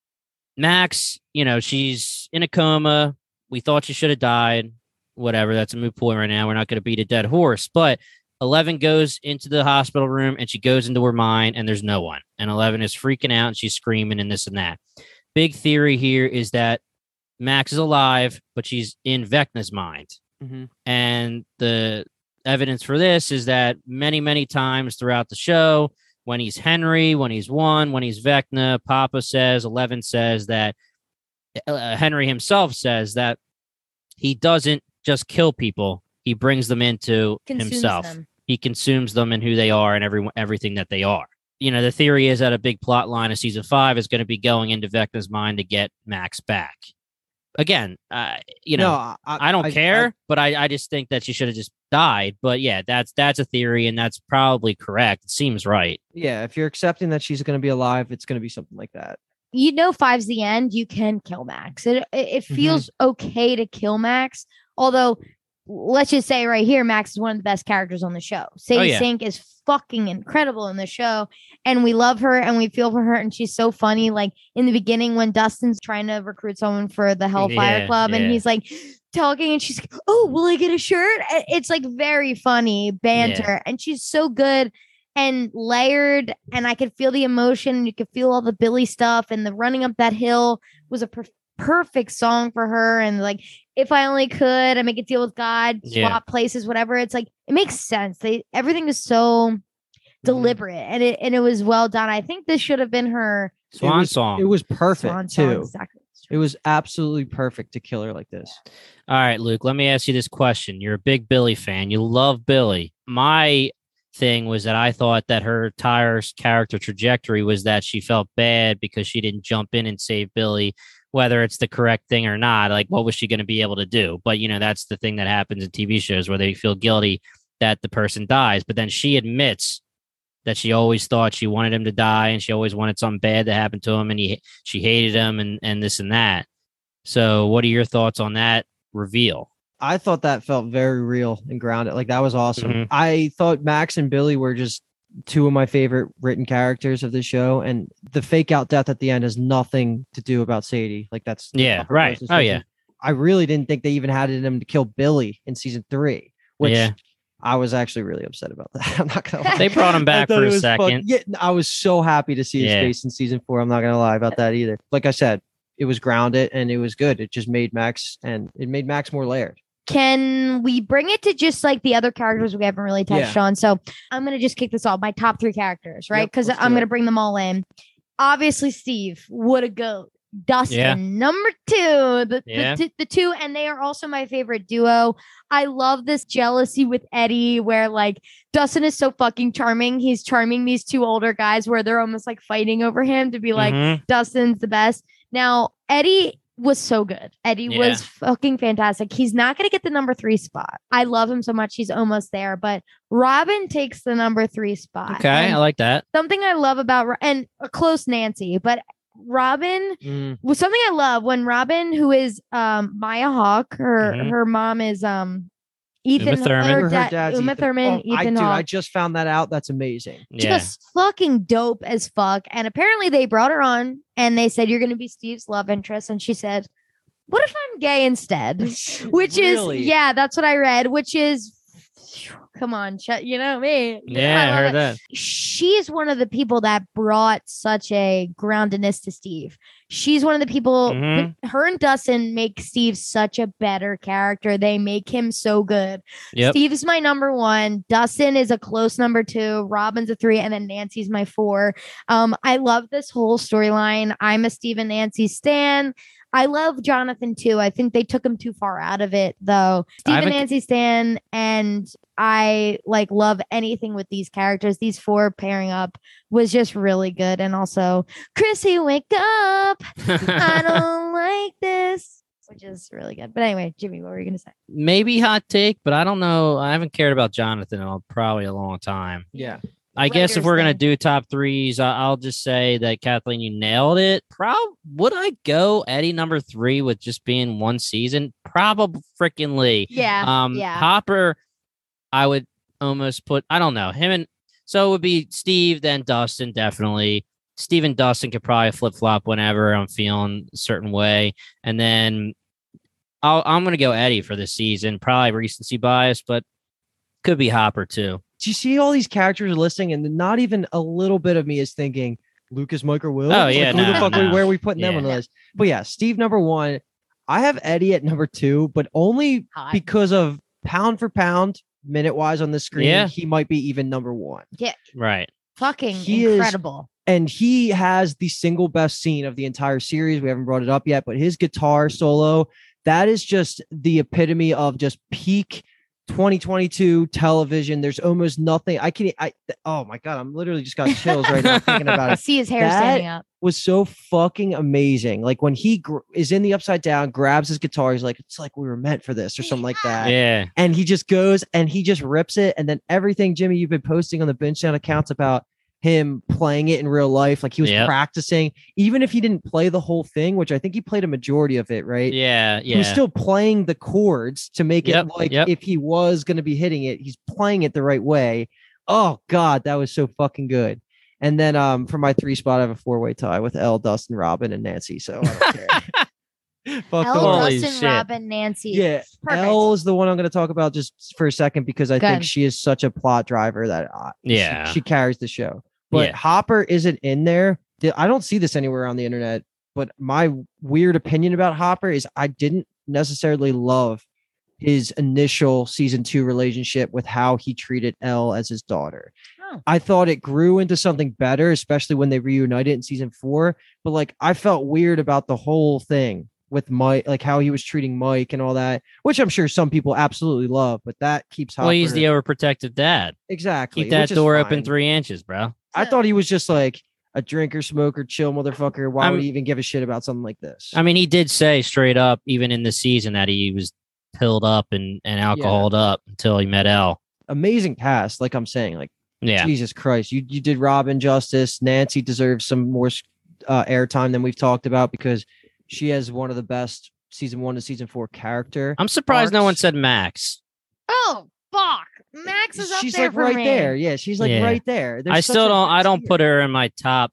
Max, she's in a coma. We thought she should have died. Whatever, that's a moot point right now. We're not going to beat a dead horse, but 11 goes into the hospital room and she goes into her mind and there's no one. And 11 is freaking out and she's screaming and this and that. Big theory here is that Max is alive, but she's in Vecna's mind. Mm-hmm. And the evidence for this is that many, many times throughout the show, when he's Henry, when he's One, when he's Vecna, Papa says, 11 says that Henry himself says that he doesn't just kill people. He brings them into himself. He consumes them and who they are and everything that they are. The theory is that a big plot line of season 5 is going to be going into Vecna's mind to get Max back. Again, I don't care, but I just think that she should have just died. But yeah, that's a theory and that's probably correct. It seems right. Yeah, if you're accepting that she's going to be alive, it's going to be something like that. 5's the end. You can kill Max. It feels okay to kill Max. Although, let's just say right here, Max is one of the best characters on the show. Sadie Sink is fucking incredible in the show. And we love her and we feel for her. And she's so funny. Like in the beginning when Dustin's trying to recruit someone for the Hellfire Club and he's like talking and she's like, oh, will I get a shirt? It's like very funny banter. Yeah. And she's so good and layered. And I could feel the emotion. You could feel all the Billy stuff. And the running up that hill was a perfect song for her. And like, if I only could, I make a deal with God, swap places, whatever. It's like, it makes sense. Everything is so deliberate and it was well done. I think this should have been her swan song. It was perfect swan too. Song, exactly. It was absolutely perfect to kill her like this. All right, Luke, let me ask you this question. You're a big Billy fan. You love Billy. My thing was that I thought that her entire character trajectory was that she felt bad because she didn't jump in and save Billy, whether it's the correct thing or not. Like, what was she going to be able to do? But, that's the thing that happens in TV shows where they feel guilty that the person dies. But then she admits that she always thought she wanted him to die and she always wanted something bad to happen to him and she hated him and this and that. So what are your thoughts on that reveal? I thought that felt very real and grounded. Like, that was awesome. Mm-hmm. I thought Max and Billy were just two of my favorite written characters of the show, and the fake out death at the end has nothing to do about Sadie. Like, that's right. Oh yeah. I really didn't think they even had it in them to kill Billy in season 3, which I was actually really upset about that. I'm not gonna lie. They brought him back for a second. Yeah, I was so happy to see his face in season 4. I'm not gonna lie about that either. Like I said, it was grounded and it was good. It just made Max more layered. Can we bring it to just like the other characters we haven't really touched on? So I'm going to just kick this off. My top 3 characters, right? Because I'm going to bring them all in. Obviously, Steve, what a goat. Dustin, number 2, the 2, and they are also my favorite duo. I love this jealousy with Eddie where like Dustin is so fucking charming. He's charming these 2 older guys where they're almost like fighting over him to be like, Dustin's the best. Now, Eddie was so good. Eddie was fucking fantastic. He's not going to get the number 3 spot. I love him so much. He's almost there, but Robin takes the number 3 spot. Okay. And I like that. Something I love about, and a close Nancy, but Robin was something I love when Robin, who is Maya Hawke, her mom is Ethan Uma Thurman. Her dad's Uma Thurman. Ethan Hawke. I just found that out. That's amazing. Just fucking dope as fuck. And apparently they brought her on and they said, you're going to be Steve's love interest. And she said, what if I'm gay instead? Which Really? is, that's what I read, which is, come on, you know me. Yeah, I heard that. She's one of the people that brought such a groundedness to Steve. She's one of the people, her and Dustin make Steve such a better character. They make him so good. Yep. Steve's my number 1. Dustin is a close number 2. Robin's a 3. And then Nancy's my 4. I love this whole storyline. I'm a Steve and Nancy stan. I love Jonathan too. I think they took him too far out of it though. Steve and Nancy Stan, and I like love anything with these characters. These four pairing up was just really good. And also, Chrissy, wake up. I don't like this, which is really good. But anyway, Jimmy, what were you going to say? Maybe hot take, but I don't know. I haven't cared about Jonathan in probably a long time. Yeah. I guess if we're going to Thing. do top threes, I'll just say that Kathleen, you nailed it. Would I go Eddie number 3 with just being one season? Probably freakingly. Yeah. Hopper, I would almost put, I don't know, him and so it would be Steve, then Dustin, definitely. Steve and Dustin could probably flip flop whenever I'm feeling a certain way. And then I'm going to go Eddie for this season. Probably recency bias, but could be Hopper too. Do you see all these characters listing, and not even a little bit of me is thinking Lucas, Mike, or Will? Oh, yeah, who the fuck? no. Where are we putting them Yeah. on the list? But yeah, Steve number 1. I have Eddie at number 2, but only Hot. because of pound for pound, minute wise on the screen, Yeah. he might be even number 1. Right. Fucking He is- incredible. And he has the single best scene of the entire series. We haven't brought it up yet, but his guitar solo, that is just the epitome of just peak 2022 television. There's almost nothing. Oh my God, I'm literally just got chills right now thinking about I it. see his hair That- standing up. Was so fucking amazing. Like when he is in the Upside Down, grabs his guitar, he's like, it's like we were meant for this or something like that. Yeah. And he just goes and he just rips it. And then everything, Jimmy, you've been posting on the Bench Down accounts about him playing it in real life. Like he was Yep. practicing, even if he didn't play the whole thing, which I think he played a majority of it, right? Yeah. He was still playing the chords to make Yep, it like yep. if he was going to be hitting it, he's playing it the right way. Oh God, that was so fucking good. And then for my 3 spot, I have a 4-way tie with Elle, Dustin, Robin, and Nancy. So I don't care. Fuck Elle, them all. Holy Dustin, shit. Robin, Nancy. Yeah, Perfect. Elle is the one I'm going to talk about just for a second because I think Good. she is such a plot driver that Yeah. she carries the show. But Yeah. Hopper isn't in there. I don't see this anywhere on the internet. But my weird opinion about Hopper is I didn't necessarily love his initial season 2 relationship with how he treated Elle as his daughter. Oh. I thought it grew into something better, especially when they reunited in season 4. But like I felt weird about the whole thing with Mike, like how he was treating Mike and all that, which I'm sure some people absolutely love, but that keeps Hopper. Well, he's the overprotective dad. Exactly. Keep that which is door open fine. 3 inches, bro. I thought he was just like a drinker, smoker, chill motherfucker. Why would I'm- he even give a shit about something like this? I mean, he did say straight up, even in the season, that he was pilled up and alcoholed up until he met Elle. Amazing cast, like I'm saying, like Yeah. Jesus Christ, you did Robin justice. Nancy deserves some more airtime than we've talked about because she has one of the best season 1 to season 4 character. I'm surprised no one arcs. said Max. Oh, fuck. Max is up She's there like for right me. there. Yeah, she's like Yeah. right there. There's I such still a don't. I don't tier. put her in my top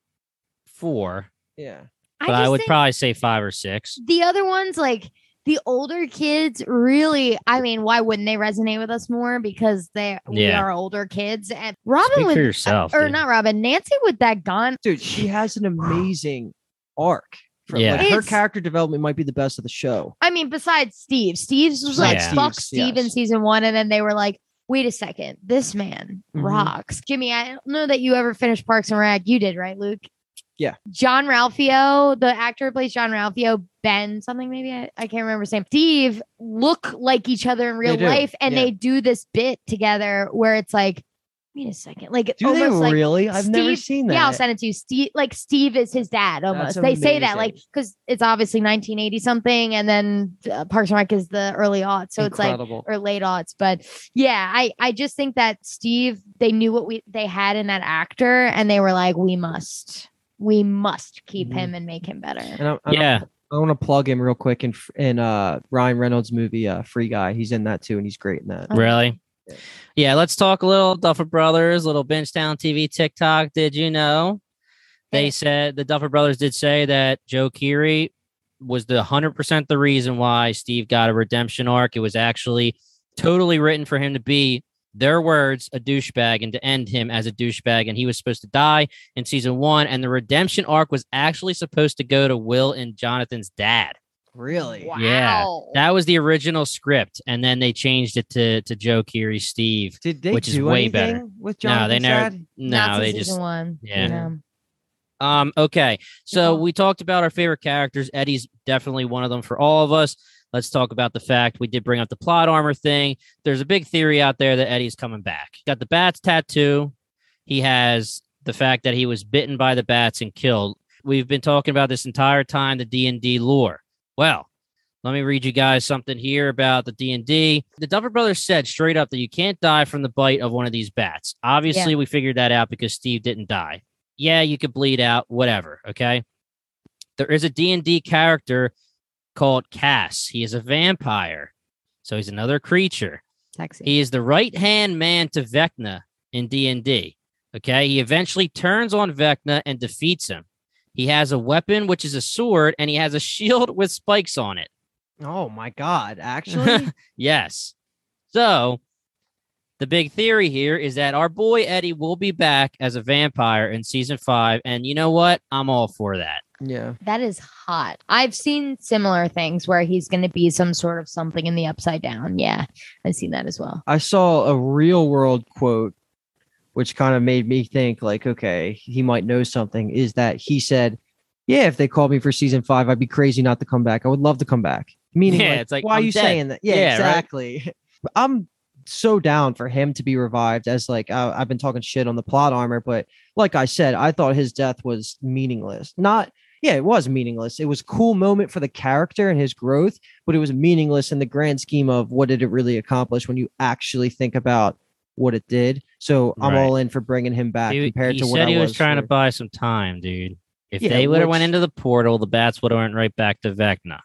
4, Yeah. but I just would think probably say 5 or 6. the other ones, like the older kids, really. I mean, why wouldn't they resonate with us more? Because we Yeah. are older kids. And Robin Speak with for yourself, or dude. not Robin, Nancy with that gun. Dude, she has an amazing arc. Yeah. Like, her It's- character development might be the best of the show. I mean, besides Steve. Steve's was like Yeah. fuck Steve's, Steve in yes. season 1, and then they were like, wait a second, this man Mhm. rocks. Jimmy, I don't know that you ever finished Parks and Rec. You did, right, Luke? Yeah. John Ralphio, the actor who plays John Ralphio, Ben something maybe, I can't remember his name. Steve look like each other in real They do, life, and yeah. they do this bit together where it's like, wait a second, like Do they almost like really? I've never Steve- seen that. Yeah, I'll send it to you. Steve is his dad almost. That's They say that like amazing. because it's obviously 1980 something, and then Parks and Rec is the early aughts, so it's like Incredible. or late aughts. But yeah, I just think that Steve, they knew what they had in that actor, and they were like, we must keep Mhm. him and make him better. And Yeah. I want to plug him real quick in Ryan Reynolds' movie Free Guy. He's in that too, and he's great in that. Okay. Really? Yeah. Yeah, let's talk a little Duffer Brothers, little Benchtown TV TikTok. Did you know? They said the Duffer Brothers did say that Joe Keery was the 100% the reason why Steve got a redemption arc. It was actually totally written for him to be, their words, a douchebag, and to end him as a douchebag. And he was supposed to die in season 1. And the redemption arc was actually supposed to go to Will and Jonathan's dad. Really? Wow. Yeah, that was the original script, and then they changed it to Joe Keery Steve. Did they Which is do way anything better. with No, they Jonathan's never. dad? No, Not they since just. season 1. yeah. you know. Okay. So call. we talked about our favorite characters. Eddie's definitely one of them for all of us. Let's talk about the fact we did bring up the plot armor thing. There's a big theory out there that Eddie's coming back. Got the bats tattoo. He has the fact that he was bitten by the bats and killed. We've been talking about this entire time, the D&D lore. Well, let me read you guys something here about the D&D. The Duffer Brothers said straight up that you can't die from the bite of one of these bats. Obviously, we figured that out because Steve didn't die. Yeah, you could bleed out, whatever, okay? There is a D&D character called Cass. He is a vampire, so he's another creature. Sexy. He is the right-hand man to Vecna in D&D, okay? He eventually turns on Vecna and defeats him. He has a weapon, which is a sword, and he has a shield with spikes on it. Oh my God! Actually, Yes. So the big theory here is that our boy Eddie will be back as a vampire in season 5. And you know what? I'm all for that. yeah. That is hot. I've seen similar things where he's going to be some sort of something in the Upside Down. Yeah, I've seen that as well. I saw a real world quote, which kind of made me think like, okay, he might know something. Is that he said, "Yeah, if they called me for season 5, I'd be crazy not to come back. I would love to come back." Meaning, Yeah, like, it's like, why I'm are you dead. saying that? Yeah, Yeah, right. exactly. I'm so down for him to be revived. As like I've been talking shit on the plot armor, but like I said, I thought his death was meaningless. Not, yeah, it was meaningless. It was a cool moment for the character and his growth, but it was meaningless in the grand scheme of what did it really accomplish when you actually think about what it did. So I'm Right. all in for bringing him back compared He to what said I he was trying to for- buy some time, dude. If Yeah, they would have went which- into the portal, the bats would have went right back to Vecna.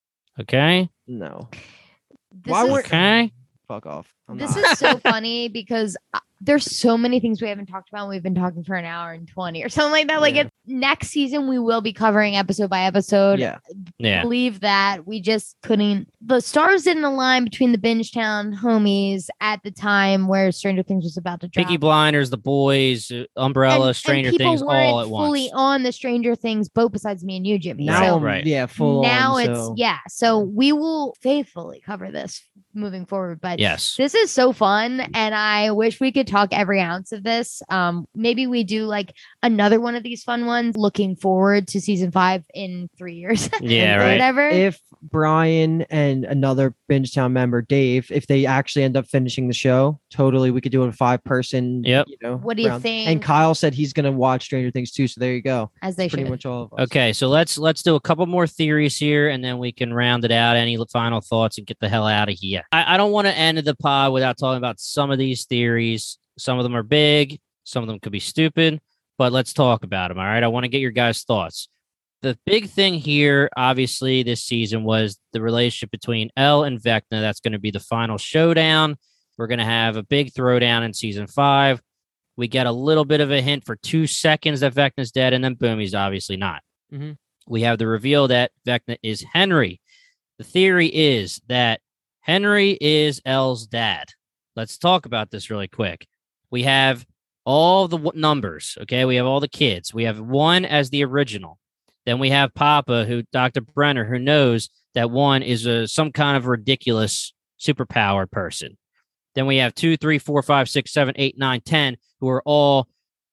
Okay? No, This Why is, weren't- Okay? fuck off. I'm this not. is so funny because there's so many things we haven't talked about. We've been talking for an hour and 20 or something like that. Like Yeah. next season, we will be covering episode by episode. Yeah, Yeah. Believe that we just couldn't. The stars didn't align between the Bingetown homies at the time where Stranger Things was about to drop. Peaky Blinders, The Boys, Umbrella, And Stranger people Things, weren't all at once. fully on the Stranger Things boat besides me and you, Jimmy. now so I'm Right. yeah full now on. it's So so we will faithfully cover this moving forward. But Yes. this is so fun, and I wish we could talk every ounce of this. Maybe we do like another one of these fun ones. Looking forward to season 5 in 3 years. Yeah, or right. whatever. if Brian and another Bingetown member, Dave, if they actually end up finishing the show, totally, we could do a 5-person. Yep. You know, What do you round. think? And Kyle said he's gonna watch Stranger Things too. So there you go. As they Pretty should. much all of us. Okay, so let's do a couple more theories here, and then we can round it out. Any final thoughts and get the hell out of here. I don't want to end the pod without talking about some of these theories. Some of them are big, some of them could be stupid, but let's talk about them. All right, I want to get your guys' thoughts. The big thing here, obviously, this season was the relationship between Elle and Vecna. That's going to be the final showdown. We're going to have a big throwdown in season 5. We get a little bit of a hint for 2 seconds that Vecna's dead, and then boom, he's obviously not. Mhm. We have the reveal that Vecna is Henry. The theory is that Henry is Elle's dad. Let's talk about this really quick. We have all the numbers, okay? We have all the kids. We have 1 as the original. Then we have Papa, who Dr. Brenner, who knows that 1 is some kind of ridiculous superpower person. Then we have 2, 3, 4, 5, 6, 7, 8, 9, 10, who are all,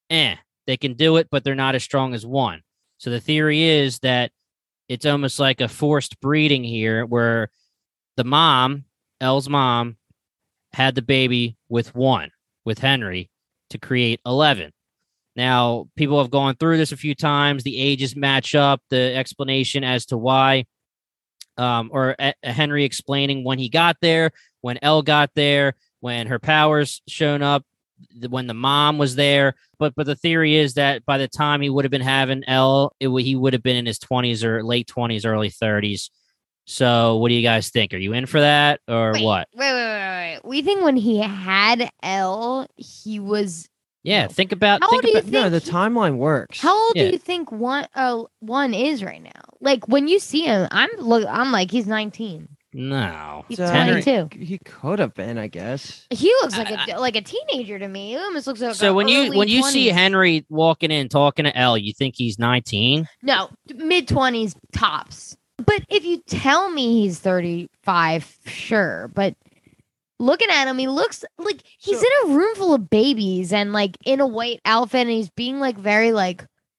they can do it, but they're not as strong as 1. So the theory is that it's almost like a forced breeding here where the mom, Elle's mom, had the baby with 1, with Henry, to create 11. Now, people have gone through this a few times. The ages match up, the explanation as to why, or Henry explaining when he got there, when Elle got there, when her powers shown up, when the mom was there. But the theory is that by the time he would have been having Elle, he would have been in his 20s or late 20s, early 30s. So what do you guys think? Are you in for that or what? Wait. We think when he had Elle, he was. Yeah, think about. How old do you think? No, the timeline works. How old Yeah. do you think one is right now? Like when you see him, I'm like he's 19. No. He's So, 22. He could have been, I guess. He looks like a teenager to me. He almost looks like. So when you see 20s. Henry walking in talking to Elle, you think he's 19? No, mid-20s tops. But if you tell me he's 35, sure. But looking at him, he looks like he's So- in a room full of babies and like in a white outfit, and he's being like very like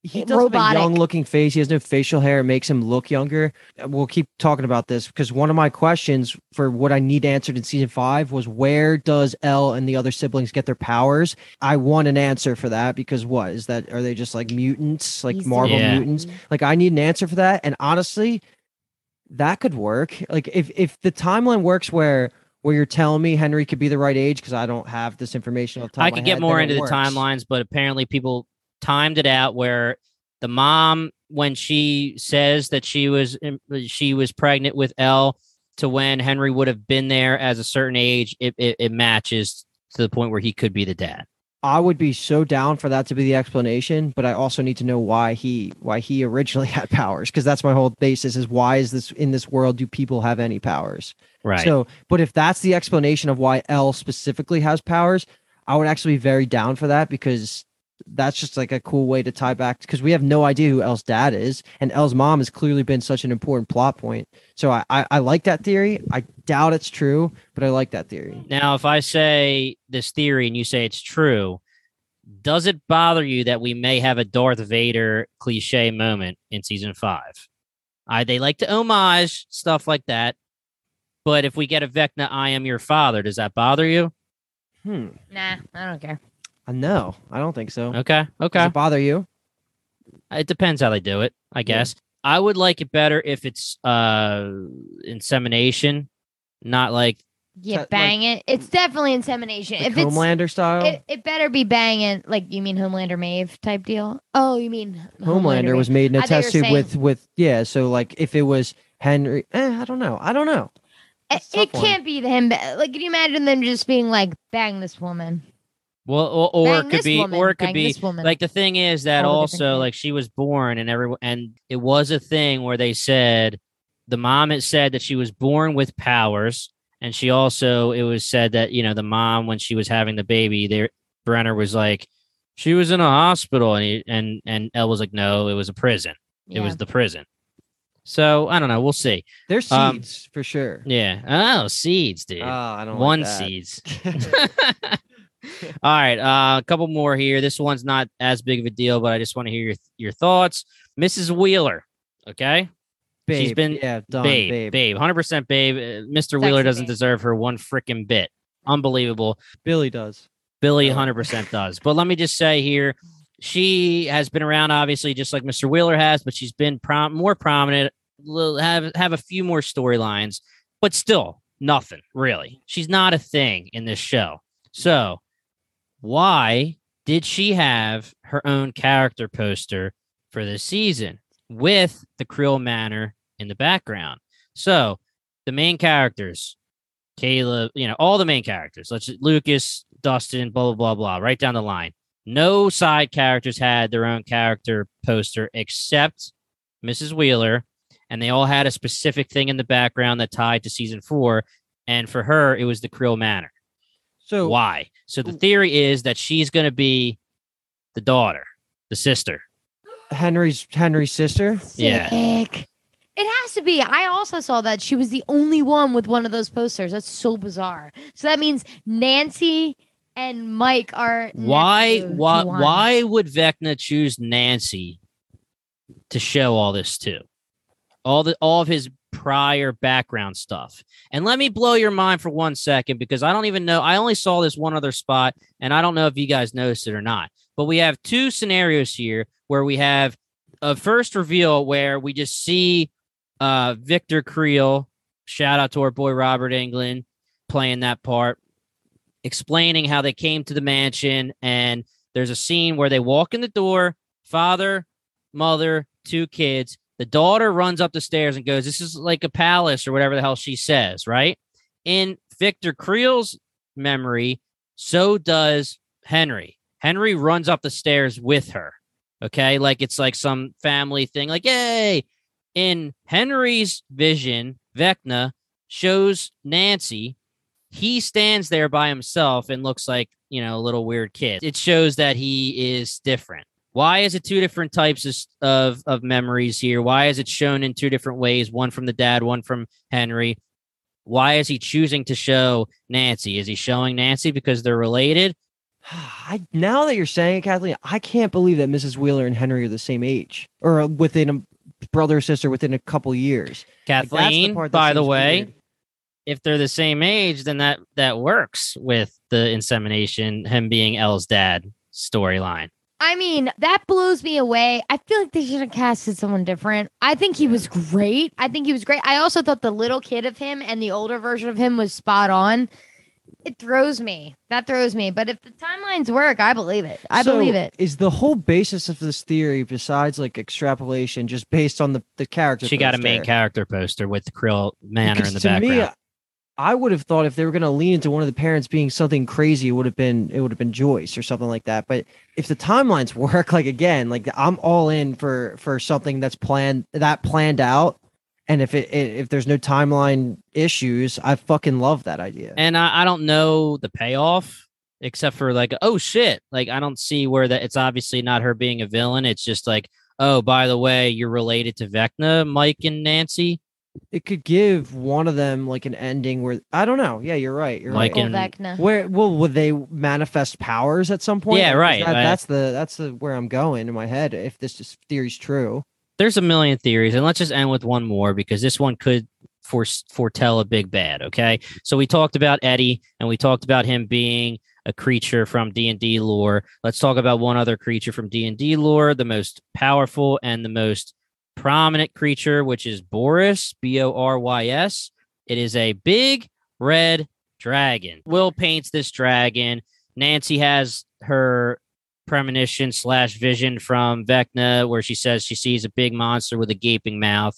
he does have a robotic. young looking face. He has no facial hair. It makes him look younger. We'll keep talking about this because one of my questions for what I need answered in season 5 was where does Elle and the other siblings get their powers? I want an answer for that because what is that? Are they just like mutants, like He's Marvel Yeah. mutants? Like I need an answer for that. And honestly, that could work. Like if the timeline works where you're telling me Henry could be the right age because I don't have this information off the top I of my could get head, more then it into the works. timelines, but apparently people timed it out where the mom, when she says that she was pregnant with Elle, to when Henry would have been there as a certain age, it matches to the point where he could be the dad. I would be so down for that to be the explanation, but I also need to know why he originally had powers because that's my whole basis is why is this in this world do people have any powers? Right. So, but if that's the explanation of why Elle specifically has powers, I would actually be very down for that because that's just like a cool way to tie back because we have no idea who Elle's dad is, and Elle's mom has clearly been such an important plot point. So I like that theory. I doubt it's true, but I like that theory. Now, if I say this theory and you say it's true, does it bother you that we may have a Darth Vader cliche moment in season 5? They like to homage stuff like that, but if we get a Vecna, I am your father, does that bother you? Nah, I don't care. No, I don't think so. Okay. Does it bother you? It depends how they do it, I guess. I would like it better if it's insemination, not like Yeah, Like- bang it. It's definitely insemination. Like If it's Homelander style? it better be banging. Like you mean Homelander Maeve type deal? Oh, you mean Homelander Maeve. was made in a I thought you test were tube with yeah. So like if it was Henry, I don't know. It's a It tough one. can't be him. Like, can you imagine them just being like, "Bang this woman"? well, or Bang it could this be, woman, or it could bang be this woman. like the thing is that All the different also things. like she was born and it was a thing where they said the mom had said that she was born with powers, and she also it was said that the mom when she was having the baby, there Brenner was like she was in a hospital, and Elle was like no, it was a prison. It was the prison. So I don't know. We'll see. There's Um, seeds for sure. Yeah. Oh, seeds, dude. I don't One like that. seeds. All right, a couple more here. This one's not as big of a deal, but I just want to hear your thoughts. Mrs. Wheeler, okay? Babe, She's been done, babe, 100% babe. Mr. Wheeler Sexy doesn't babe. deserve her one freaking bit. Unbelievable. Billy does. Billy Oh. 100% does. But let me just say here, she has been around, obviously, just like Mr. Wheeler has, but she's been more prominent, have a few more storylines, but still nothing, really. She's not a thing in this show. So why did she have her own character poster for this season with the Creel Manor in the background? So the main characters, Caleb, all the main characters, Lucas, Dustin, blah, blah, blah, blah, right down the line. No side characters had their own character poster except Mrs. Wheeler, and they all had a specific thing in the background that tied to season 4. And for her, it was the Creel Manor. So Why? So the theory is that she's going to be the daughter, the sister. Henry's sister. Yeah. Sick. It has to be. I also saw that she was the only one with one of those posters. That's so bizarre. So that means Nancy and Mike are Why nephew to why one. why would Vecna choose Nancy to show all this to? All of his prior background stuff. And let me blow your mind for 1 second because I don't even know. I only saw this one other spot and I don't know if you guys noticed it or not. But we have two scenarios here where we have a first reveal where we just see Victor Creel, shout out to our boy Robert Englund, playing that part, explaining how they came to the mansion. And there's a scene where they walk in the door, father, mother, 2 kids. The daughter runs up the stairs and goes, "This is like a palace," or whatever the hell she says, right? In Victor Creel's memory, so does Henry. Henry runs up the stairs with her. Okay, like it's like some family thing, like, yay. In Henry's vision, Vecna shows Nancy. He stands there by himself and looks like, a little weird kid. It shows that he is different. Why is it 2 different types of memories here? Why is it shown in 2 different ways? One from the dad, one from Henry. Why is he choosing to show Nancy? Is he showing Nancy because they're related? Now that you're saying it, Kathleen, I can't believe that Mrs. Wheeler and Henry are the same age, or within a brother or sister within a couple years. Kathleen, by the way, if they're the same age, then that works with the insemination, him being Elle's dad storyline. I mean, that blows me away. I feel like they should have casted someone different. I think he was great. I also thought the little kid of him and the older version of him was spot on. It throws me. That throws me. But if the timelines work, I believe it. I believe it. Is the whole basis of this theory, besides like extrapolation, just based on the character? She got a main character poster with Krill Manor because in the background. Me, I would have thought if they were going to lean into one of the parents being something crazy, it would have been Joyce or something like that. But if the timelines work, like again, like I'm all in for something that's planned out. And if there's no timeline issues, I fucking love that idea. And I don't know the payoff except for like, oh shit, like I don't see where that. It's obviously not her being a villain. It's just like, oh, by the way, you're related to Vecna, Mike and Nancy. It could give one of them like an ending where I don't know. Yeah, you're right. You're Mike right. and Vecna. Where would they manifest powers at some point? Yeah, right. That's the where I'm going in my head. If this theory's true. There's a million theories, and let's just end with one more because this one could foretell a big bad. Okay, so we talked about Eddie, and we talked about him being a creature from D&D lore. Let's talk about one other creature from D&D lore, the most powerful and the most prominent creature, which is Boris, Borys. It is a big red dragon. Will paints this dragon. Nancy has her premonition / vision from Vecna where she says she sees a big monster with a gaping mouth.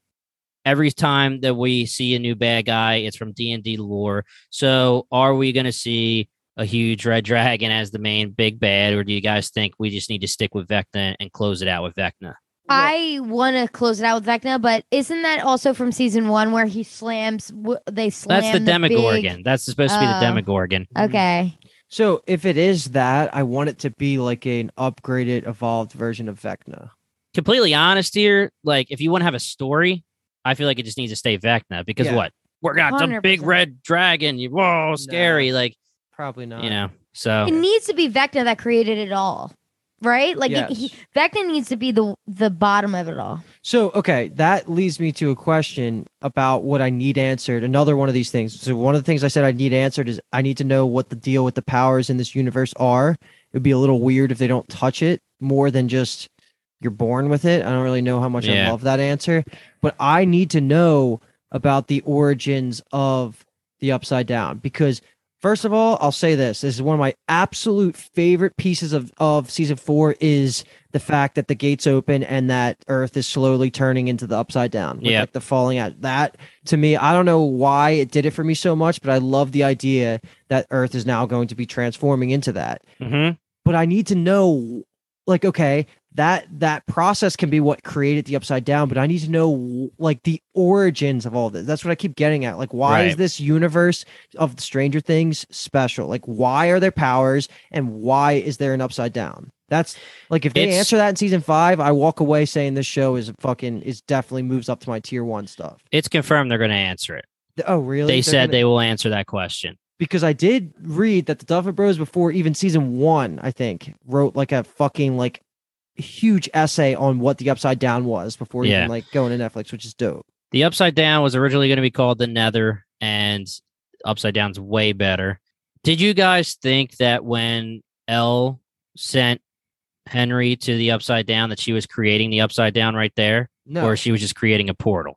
Every time that we see a new bad guy, it's from D&D lore. So are we going to see a huge red dragon as the main big bad, or do you guys think we just need to stick with Vecna and close it out with Vecna? I want to close it out with Vecna, but isn't that also from season 1 where he slams? They slam. That's the Demogorgon. That's supposed to be the Demogorgon. Okay. So if it is that, I want it to be like an upgraded, evolved version of Vecna. Completely honest here, like if you want to have a story, I feel like it just needs to stay Vecna because what? We're got some 100%. big red dragon. Whoa, scary. No, like probably not. You know, so It needs to be Vecna that created it all, right? Like Yes. Vecna needs to be the bottom of it all. So, okay, that leads me to a question about what I need answered. Another one of these things. So one of the things I said I need answered is I need to know what the deal with the powers in this universe are. It would be a little weird if they don't touch it more than just you're born with it. I don't really know how much I love that answer, but I need to know about the origins of the Upside Down because first of all, I'll say this is one of my absolute favorite pieces of season 4 is the fact that the gates open and that Earth is slowly turning into the Upside Down. Yeah. Like the falling out. That to me, I don't know why it did it for me so much, but I love the idea that Earth is now going to be transforming into that. Mm-hmm. But I need to know, like, okay, that process can be what created the Upside Down, but I need to know like the origins of all this. That's what I keep getting at. Like, why is this universe of Stranger Things special? Like, why are there powers and why is there an Upside Down? That's like, if they answer that in season 5, I walk away saying this show is definitely moves up to my tier 1 stuff. It's confirmed they're going to answer it. Oh, really? They said they will answer that question. Because I did read that the Duffer Bros before even season 1, I think, wrote like a fucking like huge essay on what the Upside Down was before even like going to Netflix, which is dope. The Upside Down was originally going to be called the Nether, and Upside Down's way better. Did you guys think that when Elle sent Henry to the Upside Down that she was creating the Upside Down right there? No. Or she was just creating a portal?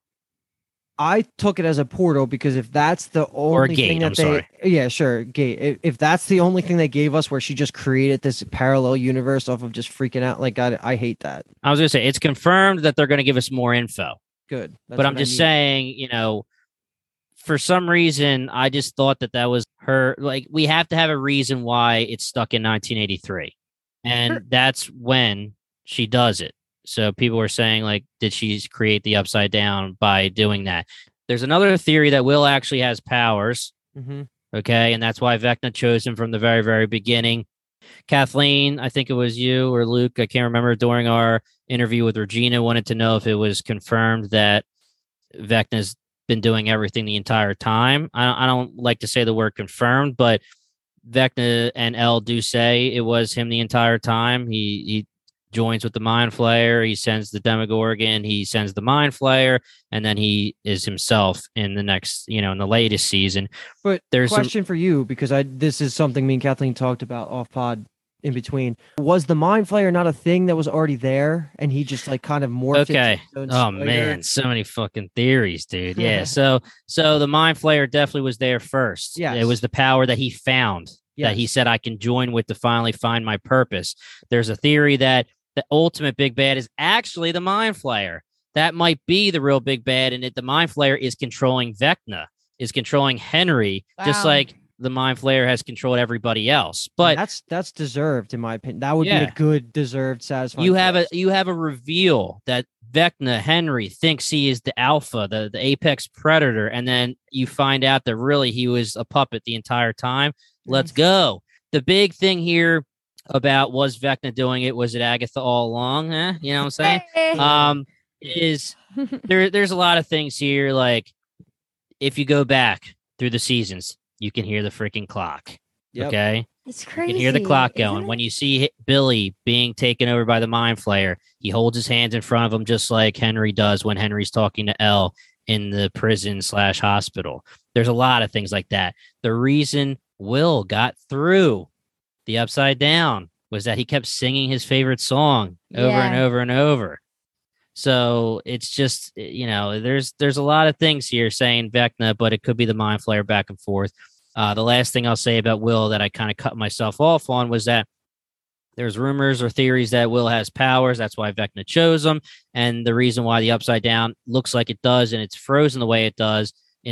I took it as a portal because if that's the only thing that yeah, sure, gate. If that's the only thing they gave us where she just created this parallel universe off of just freaking out, like I hate that. I was gonna say it's confirmed that they're gonna give us more info. Good, but I'm just saying, you know, for some reason, I just thought that was her. Like, we have to have a reason why it's stuck in 1983, and that's when she does it. So people were saying, like, did she create the Upside Down by doing that? There's another theory that Will actually has powers. Mm-hmm. Okay. And that's why Vecna chose him from the very, very beginning. Kathleen, I think it was you or Luke, I can't remember, during our interview with Regina, wanted to know if it was confirmed that Vecna's been doing everything the entire time. I don't like to say the word confirmed, but Vecna and Elle do say it was him the entire time. He joins with the Mind Flayer. He sends the Demogorgon. He sends the Mind Flayer, and then he is himself in the next, in the latest season. But there's a question for you, because this is something me and Kathleen talked about off pod in between. Was the Mind Flayer not a thing that was already there, and he just like kind of morphed? Okay. Oh man, so many fucking theories, dude. Yeah. So the Mind Flayer definitely was there first. Yeah. It was the power that he found. That he said I can join with to finally find my purpose. There's a theory that the ultimate big bad is actually the Mind Flayer. That might be the real big bad, and the Mind Flayer is controlling Vecna, is controlling Henry, just like the Mind Flayer has controlled everybody else. But that's deserved, in my opinion. That would be a good, deserved, satisfying. You have a reveal that Vecna Henry thinks he is the alpha, the apex predator, and then you find out that really he was a puppet the entire time. Let's go. The big thing here about was Vecna doing it, was it Agatha all along? You know what I'm saying? Is there's a lot of things here. Like if you go back through the seasons, you can hear the freaking clock. Yep. Okay. It's crazy. You can hear the clock going. When you see Billy being taken over by the Mind Flayer, he holds his hands in front of him just like Henry does when Henry's talking to Elle in the prison/hospital. There's a lot of things like that. The reason Will got through the Upside Down was that he kept singing his favorite song over and over and over. So it's just, there's a lot of things here saying Vecna, but it could be the Mind Flayer back and forth. The last thing I'll say about Will that I kind of cut myself off on was that there's rumors or theories that Will has powers. That's why Vecna chose him. And the reason why the Upside Down looks like it does and it's frozen the way it does in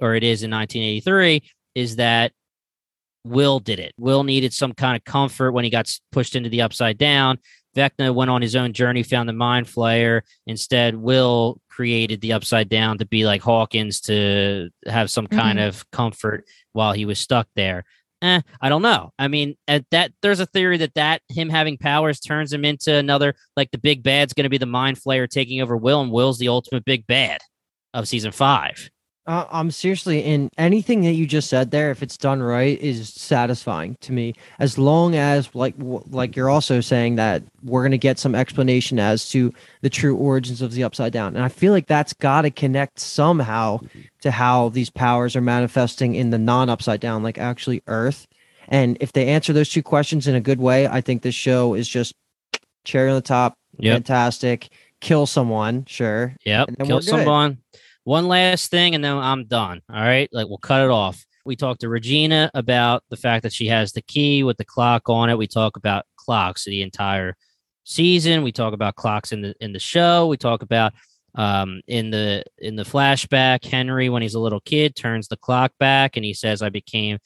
1983 is that Will did it. Will needed some kind of comfort when he got pushed into the Upside Down. Vecna went on his own journey, found the Mind Flayer. Instead, Will created the Upside Down to be like Hawkins, to have some kind of comfort while he was stuck there. I don't know. I mean, there's a theory that him having powers turns him into another, like the big bad's going to be the Mind Flayer taking over Will, and Will's the ultimate big bad of season 5. I'm seriously, in anything that you just said there, if it's done right, is satisfying to me. As long as, like you're also saying that we're going to get some explanation as to the true origins of the Upside Down. And I feel like that's got to connect somehow to how these powers are manifesting in the non-Upside Down, like actually Earth. And if they answer those two questions in a good way, I think this show is just cherry on the top. Yep. Fantastic. Kill someone, sure. Yep. Kill someone. One last thing, and then I'm done. All right. Like, we'll cut it off. We talked to Regina about the fact that she has the key with the clock on it. We talk about clocks the entire season. We talk about clocks in the show. We talk about in the flashback, Henry, when he's a little kid, turns the clock back and he says, I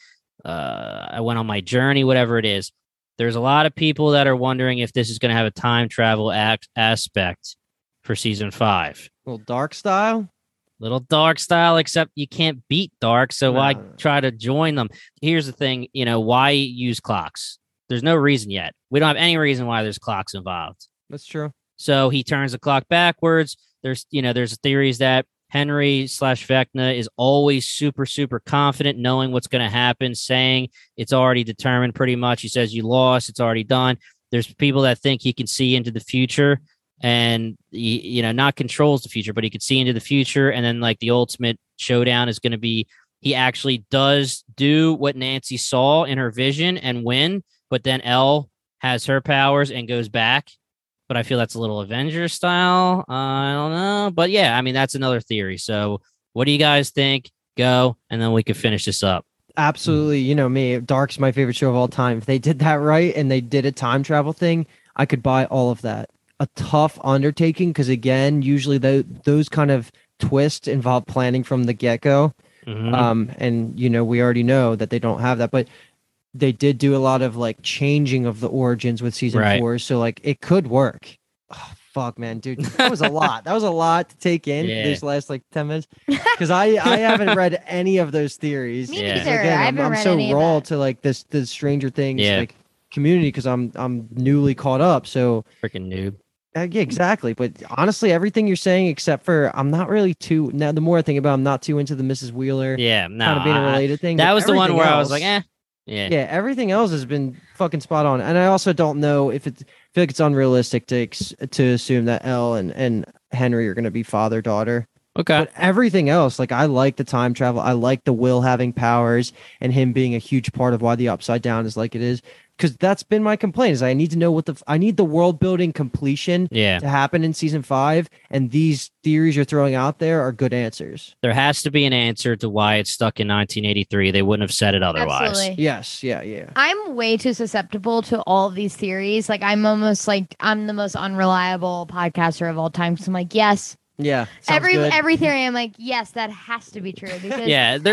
went on my journey, whatever it is. There's a lot of people that are wondering if this is going to have a time travel aspect for season 5. A little dark style? Little dark style, except you can't beat dark, so why try to join them? Here's the thing, why use clocks? There's no reason yet. We don't have any reason why there's clocks involved. That's true. So he turns the clock backwards. There's theories that Henry/Vecna is always super, super confident, knowing what's going to happen, saying it's already determined pretty much. He says, you lost, it's already done. There's people that think he can see into the future. And he, not controls the future, but he could see into the future. And then like the ultimate showdown is going to be, he actually does do what Nancy saw in her vision and win, but then Elle has her powers and goes back. But I feel that's a little Avengers style. I don't know. But yeah, I mean, that's another theory. So what do you guys think? Go, and then we can finish this up. Absolutely. Me, Dark's my favorite show of all time. If they did that right and they did a time travel thing, I could buy all of that. A tough undertaking because, again, usually those kind of twists involve planning from the get-go. And we already know that they don't have that, but they did do a lot of like changing of the origins with season 4, so like it could work. Oh, fuck, man, dude, that was a lot. That was a lot to take in these last like 10 minutes, because I haven't read any of those theories. Me neither. Again, I'm so raw to like this Stranger Things like community because I'm newly caught up. So freaking noob. Yeah, exactly. But honestly, everything you're saying, except for I'm not really too. Now, the more I think about it, I'm not too into the Mrs. Wheeler. Yeah, no, kind of being a related thing. That was the one where I was like, Yeah, everything else has been fucking spot on. And I also don't know if it's, I feel like it's unrealistic to assume that Elle and Henry are going to be father daughter. Okay. But everything else, like I like the time travel. I like the Will having powers and him being a huge part of why the Upside Down is like it is. Because that's been my complaint is I need to know I need the world building completion to happen in season 5. And these theories you're throwing out there are good answers. There has to be an answer to why it's stuck in 1983. They wouldn't have said it otherwise. Absolutely. Yes. Yeah. I'm way too susceptible to all of these theories. Like I'm almost like I'm the most unreliable podcaster of all time. So I'm like, yes. Yeah. Every theory, I'm like, yes, that has to be true. Because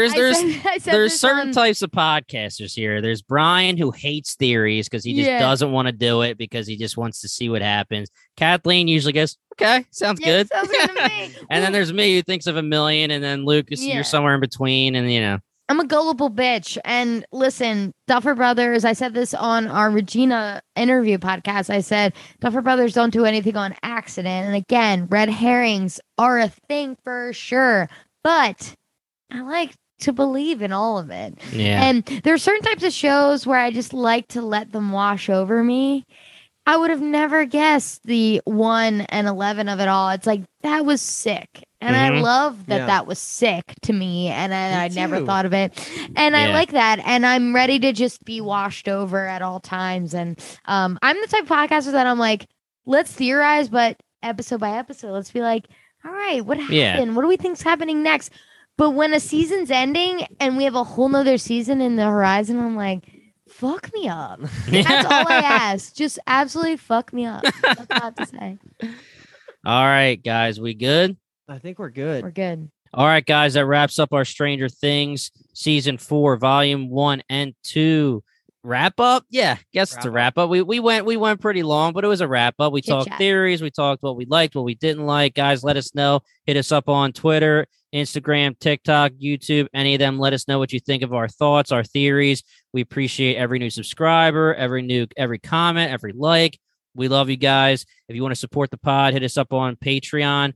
there's certain types of podcasters here. There's Brian who hates theories because he just doesn't want to do it because he just wants to see what happens. Kathleen usually goes, okay, sounds good. Sounds good to me. And then there's me who thinks of a million, and then Lucas, you're somewhere in between, and I'm a gullible bitch. And listen, Duffer Brothers, I said this on our Regina interview podcast. I said, Duffer Brothers don't do anything on accident. And again, red herrings are a thing for sure. But I like to believe in all of it. Yeah. And there are certain types of shows where I just like to let them wash over me. I would have never guessed the 1 and 11 of it all. It's like, that was sick. And I love that that was sick to me. And I never thought of it. And I like that. And I'm ready to just be washed over at all times. And I'm the type of podcaster that I'm like, let's theorize, but episode by episode, let's be like, all right, what happened? Yeah. What do we think's happening next? But when a season's ending and we have a whole nother season in the horizon, I'm like, fuck me up. That's all I ask. Just absolutely fuck me up. That's all I have to say. All right, guys, we good? I think we're good. We're good. All right, guys, that wraps up our Stranger Things season 4, volume 1 and 2 wrap up. Yeah, guess it's a wrap up. We went pretty long, but it was a wrap up. We talked theories, we talked what we liked, what we didn't like. Guys, let us know. Hit us up on Twitter, Instagram, TikTok, YouTube, any of them. Let us know what you think of our thoughts, our theories. We appreciate every new subscriber, every comment, every like. We love you guys. If you want to support the pod, hit us up on Patreon,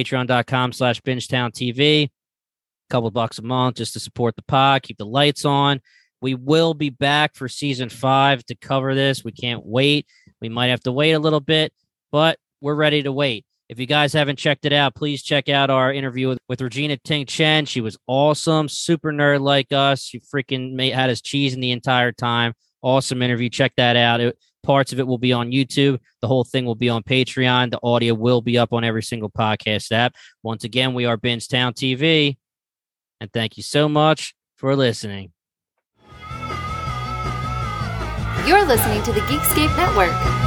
patreon.com/BingetownTV. Couple bucks a month just to support the pod, keep the lights on. We will be back for season 5 to cover this. We can't wait. We might have to wait a little bit, but we're ready to wait. If you guys haven't checked it out, please check out our interview with Regina Ting Chen. She was awesome, super nerd like us. She freaking had us cheesing the entire time. Awesome interview. Check that out. Parts of it will be on YouTube. The whole thing will be on Patreon. The audio will be up on every single podcast app. Once again, we are Bingetown TV, and thank you so much for listening. You're listening to the Geekscape Network.